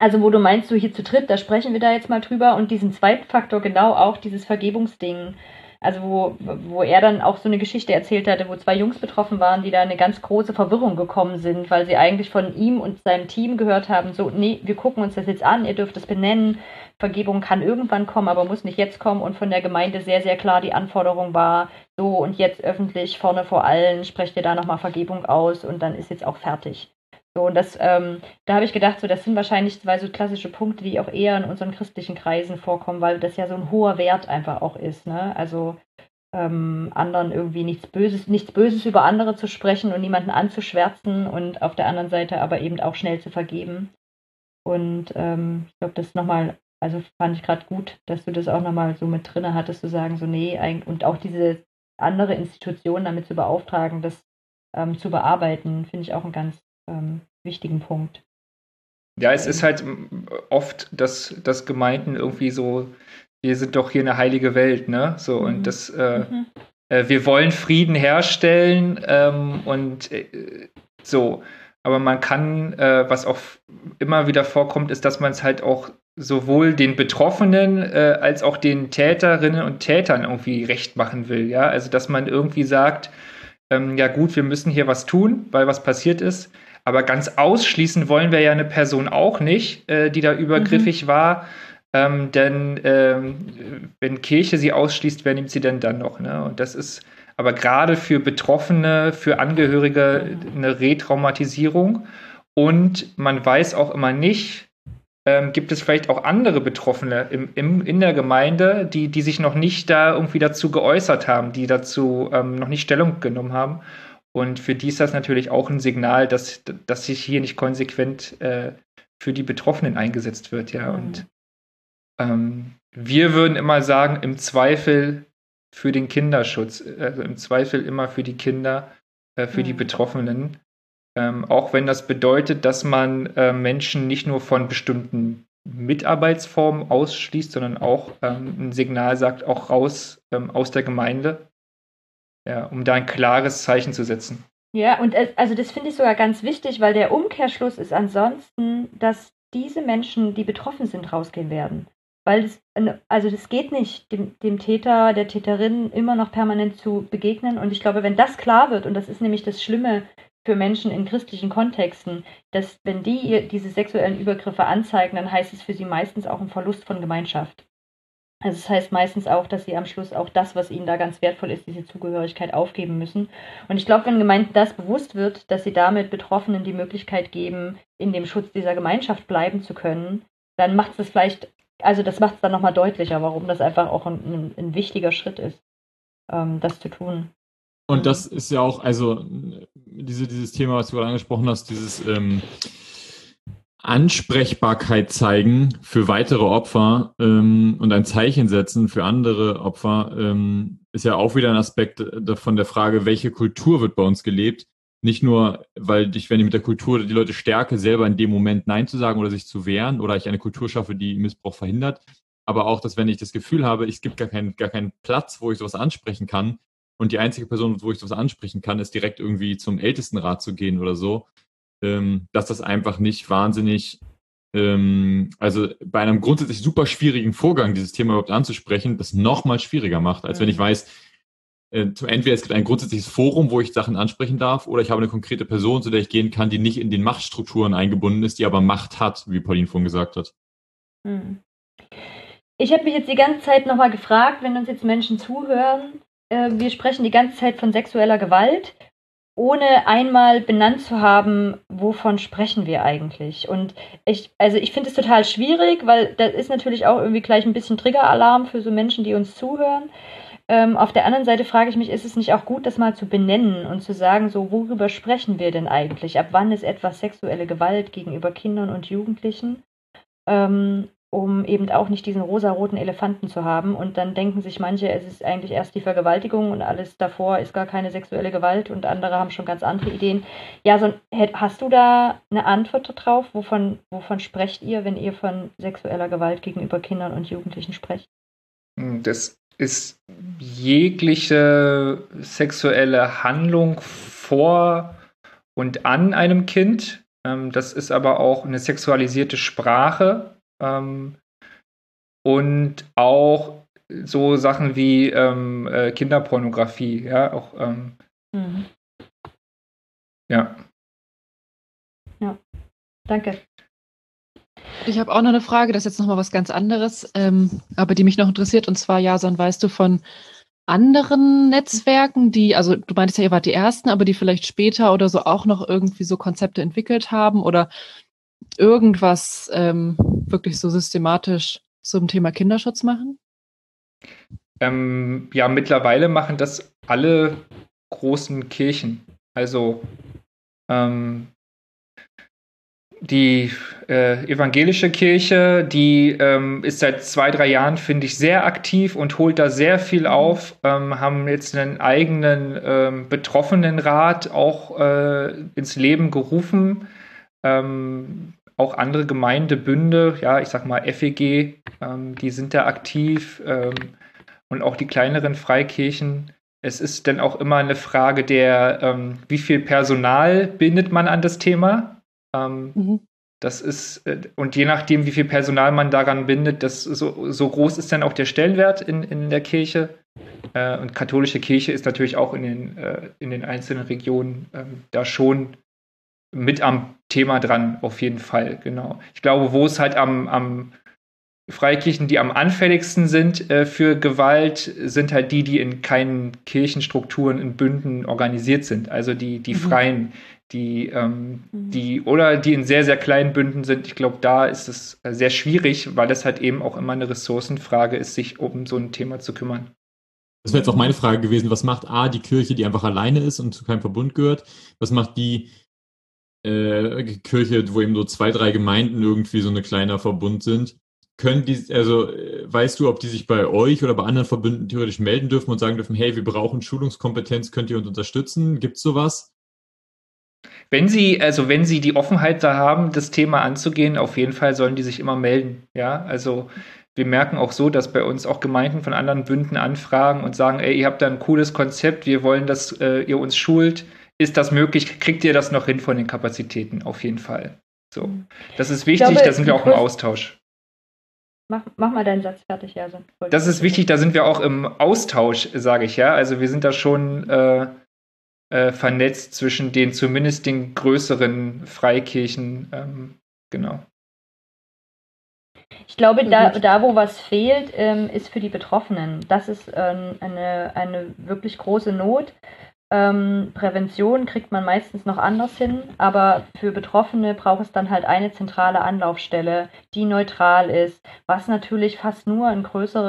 Also wo du meinst, so hier zu dritt, da sprechen wir da jetzt mal drüber und diesen zweiten Faktor, genau auch dieses Vergebungsding. Also wo er dann auch so eine Geschichte erzählt hatte, wo 2 Jungs betroffen waren, die da in eine ganz große Verwirrung gekommen sind, weil sie eigentlich von ihm und seinem Team gehört haben, so, nee, wir gucken uns das jetzt an, ihr dürft es benennen, Vergebung kann irgendwann kommen, aber muss nicht jetzt kommen, und von der Gemeinde sehr, sehr klar die Anforderung war, so und jetzt öffentlich vorne vor allen, sprecht ihr da nochmal Vergebung aus und dann ist jetzt auch fertig. So, und das, da habe ich gedacht, so, das sind wahrscheinlich 2 so klassische Punkte, die auch eher in unseren christlichen Kreisen vorkommen, weil das ja so ein hoher Wert einfach auch ist, ne? Also anderen irgendwie nichts Böses über andere zu sprechen und niemanden anzuschwärzen und auf der anderen Seite aber eben auch schnell zu vergeben. Und ich glaube, das nochmal, also fand ich gerade gut, dass du das auch nochmal so mit drinne hattest, zu sagen, so, nee, und auch diese andere Institution damit zu beauftragen, das zu bearbeiten, finde ich auch einen ganz wichtigen Punkt. Ja, es ist halt oft, dass Gemeinden irgendwie so, wir sind doch hier eine heilige Welt, ne? So, und das, wir wollen Frieden herstellen und so. Aber man kann, was auch immer wieder vorkommt, ist, dass man es halt auch sowohl den Betroffenen als auch den Täterinnen und Tätern irgendwie recht machen will, ja? Also, dass man irgendwie sagt, ja gut, wir müssen hier was tun, weil was passiert ist. Aber ganz ausschließen wollen wir ja eine Person auch nicht, die da übergriffig war. Denn wenn Kirche sie ausschließt, wer nimmt sie denn dann noch? Ne? Und das ist aber gerade für Betroffene, für Angehörige eine Retraumatisierung. Und man weiß auch immer nicht, gibt es vielleicht auch andere Betroffene in der Gemeinde, die sich noch nicht da irgendwie dazu geäußert haben, die dazu noch nicht Stellung genommen haben. Und für die ist das natürlich auch ein Signal, dass sich hier nicht konsequent für die Betroffenen eingesetzt wird, ja. Und wir würden immer sagen, im Zweifel für den Kinderschutz, also im Zweifel immer für die Kinder, für die Betroffenen. Auch wenn das bedeutet, dass man Menschen nicht nur von bestimmten Mitarbeitsformen ausschließt, sondern auch ein Signal sagt, auch raus aus der Gemeinde. Ja, um da ein klares Zeichen zu setzen. Ja, und also das finde ich sogar ganz wichtig, weil der Umkehrschluss ist ansonsten, dass diese Menschen, die betroffen sind, rausgehen werden. Weil das geht nicht, dem Täter, der Täterin immer noch permanent zu begegnen. Und ich glaube, wenn das klar wird, und das ist nämlich das Schlimme für Menschen in christlichen Kontexten, dass wenn die diese sexuellen Übergriffe anzeigen, dann heißt es für sie meistens auch ein Verlust von Gemeinschaft. Also das heißt meistens auch, dass sie am Schluss auch das, was ihnen da ganz wertvoll ist, diese Zugehörigkeit aufgeben müssen. Und ich glaube, wenn Gemeinden das bewusst wird, dass sie damit Betroffenen die Möglichkeit geben, in dem Schutz dieser Gemeinschaft bleiben zu können, dann macht es das vielleicht, also das macht es dann nochmal deutlicher, warum das einfach auch ein wichtiger Schritt ist, das zu tun. Und das ist ja auch, also dieses Thema, was du gerade angesprochen hast, dieses Ansprechbarkeit zeigen für weitere Opfer und ein Zeichen setzen für andere Opfer ist ja auch wieder ein Aspekt von der Frage, welche Kultur wird bei uns gelebt. Nicht nur, weil wenn ich mit der Kultur die Leute stärke, selber in dem Moment Nein zu sagen oder sich zu wehren oder ich eine Kultur schaffe, die Missbrauch verhindert, aber auch, dass wenn ich das Gefühl habe, es gibt gar keinen Platz, wo ich sowas ansprechen kann und die einzige Person, wo ich sowas ansprechen kann, ist direkt irgendwie zum Ältestenrat zu gehen oder so, dass das einfach nicht wahnsinnig, also bei einem grundsätzlich super schwierigen Vorgang, dieses Thema überhaupt anzusprechen, das nochmal schwieriger macht, als wenn ich weiß, entweder es gibt ein grundsätzliches Forum, wo ich Sachen ansprechen darf, oder ich habe eine konkrete Person, zu der ich gehen kann, die nicht in den Machtstrukturen eingebunden ist, die aber Macht hat, wie Pauline vorhin gesagt hat. Ich habe mich jetzt die ganze Zeit nochmal gefragt, wenn uns jetzt Menschen zuhören, wir sprechen die ganze Zeit von sexueller Gewalt, ohne einmal benannt zu haben, wovon sprechen wir eigentlich. Und ich finde es total schwierig, weil das ist natürlich auch irgendwie gleich ein bisschen Triggeralarm für so Menschen, die uns zuhören. Auf der anderen Seite frage ich mich, ist es nicht auch gut, das mal zu benennen und zu sagen, so, worüber sprechen wir denn eigentlich? Ab wann ist etwas sexuelle Gewalt gegenüber Kindern und Jugendlichen? Um eben auch nicht diesen rosaroten Elefanten zu haben. Und dann denken sich manche, es ist eigentlich erst die Vergewaltigung und alles davor ist gar keine sexuelle Gewalt und andere haben schon ganz andere Ideen. Ja, hast du da eine Antwort drauf? Wovon sprecht ihr, wenn ihr von sexueller Gewalt gegenüber Kindern und Jugendlichen sprecht? Das ist jegliche sexuelle Handlung vor und an einem Kind, Das ist aber auch eine sexualisierte Sprache und auch so Sachen wie Kinderpornografie, ja, auch ja. Ja, danke. Ich habe auch noch eine Frage, das ist jetzt nochmal was ganz anderes, aber die mich noch interessiert. Und zwar, Jason, weißt du von anderen Netzwerken, die, also du meintest ja, ihr wart die Ersten, aber die vielleicht später oder so auch noch irgendwie so Konzepte entwickelt haben oder irgendwas wirklich so systematisch zum Thema Kinderschutz machen? Ja, mittlerweile machen das alle großen Kirchen. Also die evangelische Kirche, die ist seit 2-3 Jahren, finde ich, sehr aktiv und holt da sehr viel auf, haben jetzt einen eigenen Betroffenenrat auch ins Leben gerufen. Auch andere Gemeindebünde, ja, ich sag mal FEG, die sind da aktiv und auch die kleineren Freikirchen. Es ist dann auch immer eine Frage der, wie viel Personal bindet man an das Thema. Das ist, und je nachdem, wie viel Personal man daran bindet, so groß ist dann auch der Stellenwert in der Kirche. Und katholische Kirche ist natürlich auch in den einzelnen Regionen da schon mit am Thema dran, auf jeden Fall, genau. Ich glaube, wo es halt am Freikirchen, die am anfälligsten sind für Gewalt, sind halt die in keinen Kirchenstrukturen, in Bünden organisiert sind. Also die Freien, die in sehr, sehr kleinen Bünden sind. Ich glaube, da ist es sehr schwierig, weil das halt eben auch immer eine Ressourcenfrage ist, sich um so ein Thema zu kümmern. Das wäre jetzt auch meine Frage gewesen. Was macht die Kirche, die einfach alleine ist und zu keinem Verbund gehört? Was macht die Kirche, wo eben so 2, 3 Gemeinden irgendwie so ein kleiner Verbund sind? Können die, also weißt du, ob die sich bei euch oder bei anderen Verbünden theoretisch melden dürfen und sagen dürfen, hey, wir brauchen Schulungskompetenz, könnt ihr uns unterstützen? Gibt es sowas? Wenn sie die Offenheit da haben, das Thema anzugehen, auf jeden Fall sollen die sich immer melden. Ja, also wir merken auch so, dass bei uns auch Gemeinden von anderen Bünden anfragen und sagen, ey, ihr habt da ein cooles Konzept, wir wollen, dass ihr uns schult. Ist das möglich? Kriegt ihr das noch hin von den Kapazitäten? Auf jeden Fall. So, das ist wichtig, da sind wir auch im Austausch. Mach mal deinen Satz fertig, Jason. Das ist wichtig, da sind wir auch im Austausch, sage ich, ja. Also wir sind da schon vernetzt zwischen zumindest den größeren Freikirchen, genau. Ich glaube, da wo was fehlt, ist für die Betroffenen. Das ist eine wirklich große Not. Prävention kriegt man meistens noch anders hin, aber für Betroffene braucht es dann halt eine zentrale Anlaufstelle, die neutral ist, was natürlich fast nur ein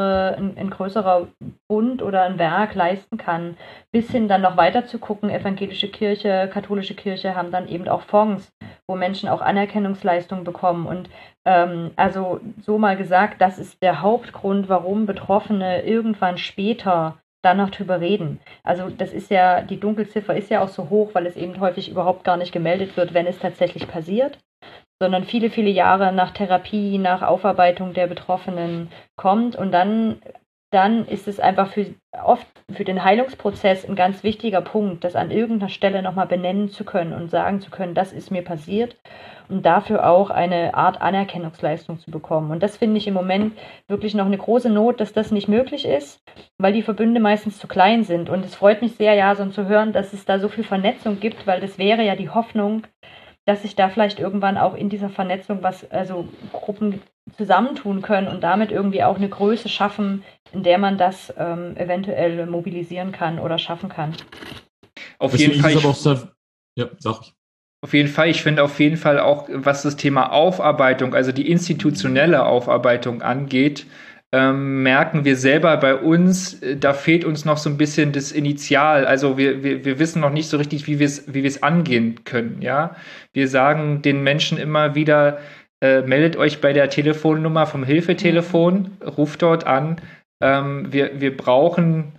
größerer Bund oder ein Werk leisten kann, bis hin dann noch weiter zu gucken. Evangelische Kirche, katholische Kirche haben dann eben auch Fonds, wo Menschen auch Anerkennungsleistungen bekommen und also so mal gesagt, das ist der Hauptgrund, warum Betroffene irgendwann später dann noch drüber reden. Also das ist ja, die Dunkelziffer ist ja auch so hoch, weil es eben häufig überhaupt gar nicht gemeldet wird, wenn es tatsächlich passiert, sondern viele, viele Jahre nach Therapie, nach Aufarbeitung der Betroffenen kommt und dann ist es einfach oft für den Heilungsprozess ein ganz wichtiger Punkt, das an irgendeiner Stelle nochmal benennen zu können und sagen zu können, das ist mir passiert und dafür auch eine Art Anerkennungsleistung zu bekommen. Und das finde ich im Moment wirklich noch eine große Not, dass das nicht möglich ist, weil die Verbünde meistens zu klein sind. Und es freut mich sehr, Jason, zu hören, dass es da so viel Vernetzung gibt, weil das wäre ja die Hoffnung, dass sich da vielleicht irgendwann auch in dieser Vernetzung Gruppen zusammentun können und damit irgendwie auch eine Größe schaffen, in der man das eventuell mobilisieren kann oder schaffen kann. Auf jeden Fall. Ja, sag ich. Auf jeden Fall. Ich finde auf jeden Fall auch, was das Thema Aufarbeitung, also die institutionelle Aufarbeitung angeht, merken wir selber bei uns, da fehlt uns noch so ein bisschen das Initial. Also wir wissen noch nicht so richtig, wie wir es angehen können. Ja, wir sagen den Menschen immer wieder, meldet euch bei der Telefonnummer vom Hilfetelefon, ruft dort an. Wir brauchen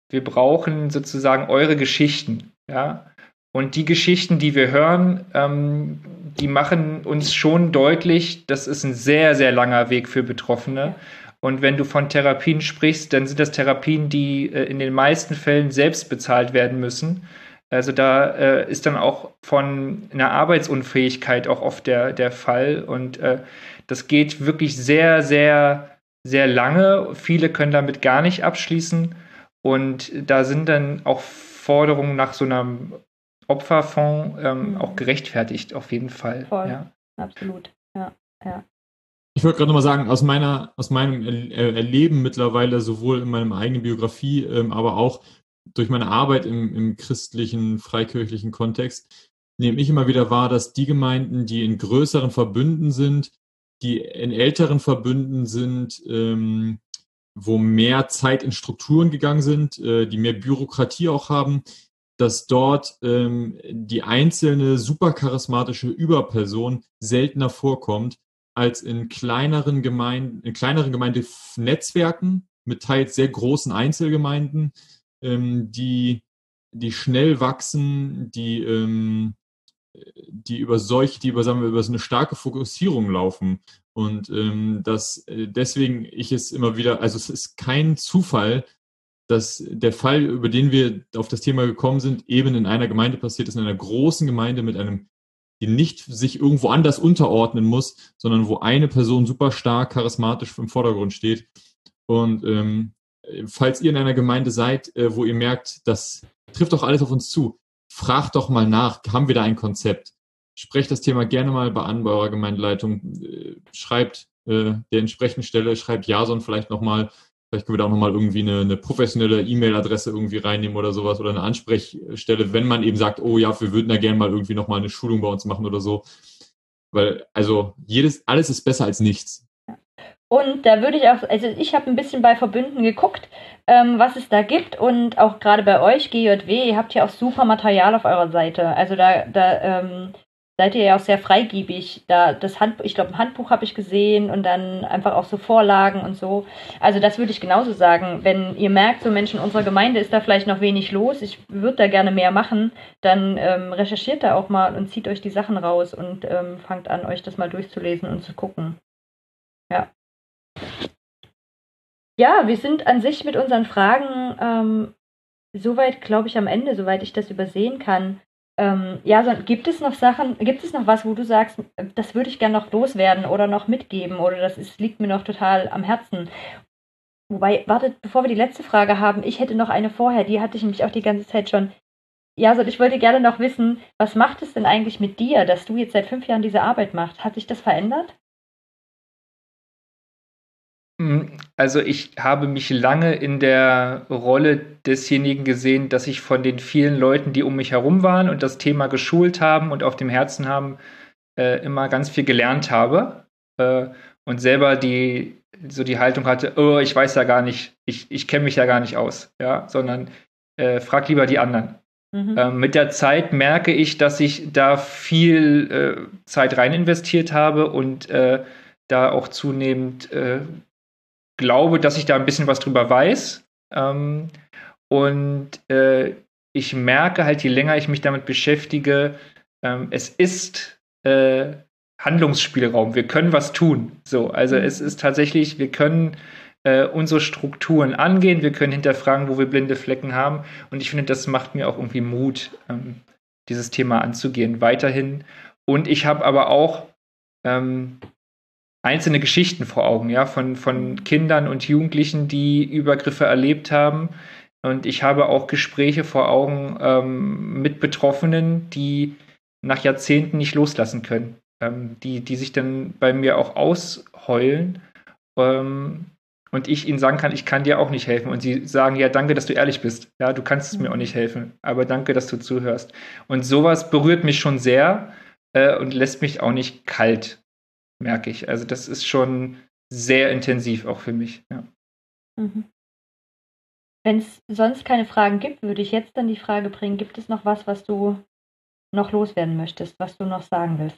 sozusagen eure Geschichten. Ja. Und die Geschichten, die wir hören, die machen uns schon deutlich, das ist ein sehr, sehr langer Weg für Betroffene. Ja. Und wenn du von Therapien sprichst, dann sind das Therapien, die in den meisten Fällen selbst bezahlt werden müssen. Also da ist dann auch von einer Arbeitsunfähigkeit auch oft der Fall. Und das geht wirklich sehr, sehr, sehr lange. Viele können damit gar nicht abschließen. Und da sind dann auch Forderungen nach so einem Opferfonds auch gerechtfertigt, auf jeden Fall. Voll, ja. Absolut. Ja. Ich wollte gerade nochmal sagen, aus meinem Erleben mittlerweile, sowohl in meiner eigenen Biografie, aber auch durch meine Arbeit im christlichen, freikirchlichen Kontext, nehme ich immer wieder wahr, dass die Gemeinden, die in größeren Verbünden sind, die in älteren Verbünden sind, wo mehr Zeit in Strukturen gegangen sind, die mehr Bürokratie auch haben, dass dort die einzelne supercharismatische Überperson seltener vorkommt als in kleineren Gemeindenetzwerken mit teils sehr großen Einzelgemeinden, die schnell wachsen, die über so eine starke Fokussierung laufen. Und deswegen ich es immer wieder, also es ist kein Zufall, dass der Fall, über den wir auf das Thema gekommen sind, eben in einer Gemeinde passiert ist, in einer großen Gemeinde die nicht sich irgendwo anders unterordnen muss, sondern wo eine Person super stark charismatisch im Vordergrund steht. Und falls ihr in einer Gemeinde seid, wo ihr merkt, das trifft doch alles auf uns zu, fragt doch mal nach, haben wir da ein Konzept? Sprecht das Thema gerne mal bei eurer Gemeindeleitung, schreibt der entsprechenden Stelle, schreibt Jason vielleicht nochmal, vielleicht können wir da auch nochmal irgendwie eine professionelle E-Mail-Adresse irgendwie reinnehmen oder sowas oder eine Ansprechstelle, wenn man eben sagt, oh ja, wir würden da gerne mal irgendwie nochmal eine Schulung bei uns machen oder so. Weil, also alles ist besser als nichts. Und da würde ich auch, also ich habe ein bisschen bei Verbünden geguckt, was es da gibt und auch gerade bei euch, GJW, ihr habt ja auch super Material auf eurer Seite. Also da seid ihr ja auch sehr freigebig. Ich glaube, ein Handbuch habe ich gesehen und dann einfach auch so Vorlagen und so. Also das würde ich genauso sagen. Wenn ihr merkt, so Mensch, in unserer Gemeinde ist da vielleicht noch wenig los, ich würde da gerne mehr machen, dann recherchiert da auch mal und zieht euch die Sachen raus und fangt an, euch das mal durchzulesen und zu gucken. Ja. Ja, wir sind an sich mit unseren Fragen soweit, glaube ich, am Ende, soweit ich das übersehen kann. Gibt es noch was, wo du sagst, das würde ich gerne noch loswerden oder noch mitgeben oder liegt mir noch total am Herzen? Wobei, wartet, bevor wir die letzte Frage haben, ich hätte noch eine vorher, die hatte ich nämlich auch die ganze Zeit schon. Jason, ich wollte gerne noch wissen, was macht es denn eigentlich mit dir, dass du jetzt seit 5 Jahren diese Arbeit machst? Hat sich das verändert? Also ich habe mich lange in der Rolle desjenigen gesehen, dass ich von den vielen Leuten, die um mich herum waren und das Thema geschult haben und auf dem Herzen haben, immer ganz viel gelernt habe und selber die Haltung hatte, oh, ich weiß ja gar nicht, ich kenne mich ja gar nicht aus, ja, sondern frag lieber die anderen. Mit der Zeit merke ich, dass ich da viel Zeit rein investiert habe und da auch zunehmend glaube, dass ich da ein bisschen was drüber weiß. Ich merke halt, je länger ich mich damit beschäftige, es ist Handlungsspielraum. Wir können was tun. So, also es ist tatsächlich, wir können unsere Strukturen angehen, wir können hinterfragen, wo wir blinde Flecken haben. Und ich finde, das macht mir auch irgendwie Mut, dieses Thema anzugehen, weiterhin. Und ich habe aber auch einzelne Geschichten vor Augen, ja, von Kindern und Jugendlichen, die Übergriffe erlebt haben. Und ich habe auch Gespräche vor Augen mit Betroffenen, die nach Jahrzehnten nicht loslassen können, die sich dann bei mir auch ausheulen. Und ich ihnen sagen kann, ich kann dir auch nicht helfen. Und sie sagen, ja, danke, dass du ehrlich bist. Ja, du kannst mir auch nicht helfen, aber danke, dass du zuhörst. Und sowas berührt mich schon sehr und lässt mich auch nicht kalt, merke ich. Also das ist schon sehr intensiv auch für mich. Ja. Wenn es sonst keine Fragen gibt, würde ich jetzt dann die Frage bringen, gibt es noch was du noch loswerden möchtest, was du noch sagen willst?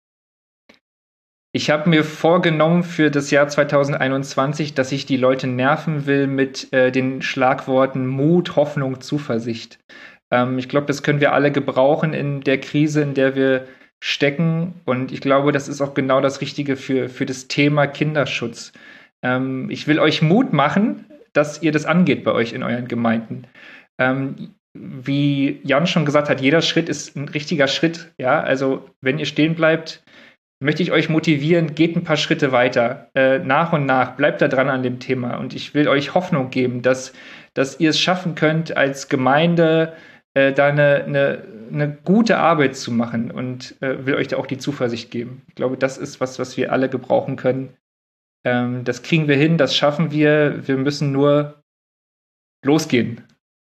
Ich habe mir vorgenommen für das Jahr 2021, dass ich die Leute nerven will mit den Schlagworten Mut, Hoffnung, Zuversicht. Ich glaube, das können wir alle gebrauchen in der Krise, in der wir stecken. Und ich glaube, das ist auch genau das Richtige für das Thema Kinderschutz. Ich will euch Mut machen, dass ihr das angeht bei euch in euren Gemeinden. wie Jan schon gesagt hat, jeder Schritt ist ein richtiger Schritt. Ja, also wenn ihr stehen bleibt, möchte ich euch motivieren, geht ein paar Schritte weiter, nach und nach, bleibt da dran an dem Thema. Und ich will euch Hoffnung geben, dass ihr es schaffen könnt, als Gemeinde da eine gute Arbeit zu machen und will euch da auch die Zuversicht geben. Ich glaube, das ist was wir alle gebrauchen können. Das kriegen wir hin, das schaffen wir. Wir müssen nur losgehen.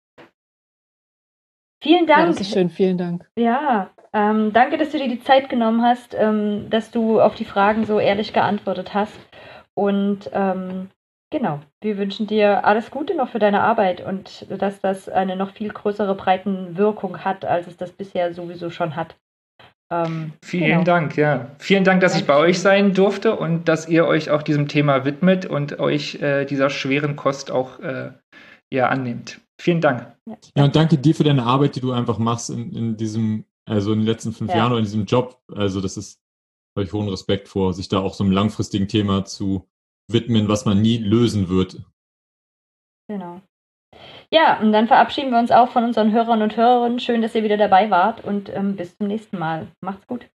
Vielen Dank. Ja, das ist schön, vielen Dank. Ja, danke, dass du dir die Zeit genommen hast, dass du auf die Fragen so ehrlich geantwortet hast. Und genau, wir wünschen dir alles Gute noch für deine Arbeit und dass das eine noch viel größere Breitenwirkung hat, als es das bisher sowieso schon hat. Vielen Dank, ja. Vielen Dank, dass ich bei euch sein durfte und dass ihr euch auch diesem Thema widmet und euch dieser schweren Kost auch annehmt. Vielen Dank. Ja, und danke dir für deine Arbeit, die du einfach machst in diesem, also in den letzten 5 Jahren oder in diesem Job. Also das ist, habe ich hohen Respekt vor, sich da auch so einem langfristigen Thema zu widmen, was man nie lösen wird. Genau. Ja, und dann verabschieden wir uns auch von unseren Hörern und Hörerinnen. Schön, dass ihr wieder dabei wart und bis zum nächsten Mal. Macht's gut.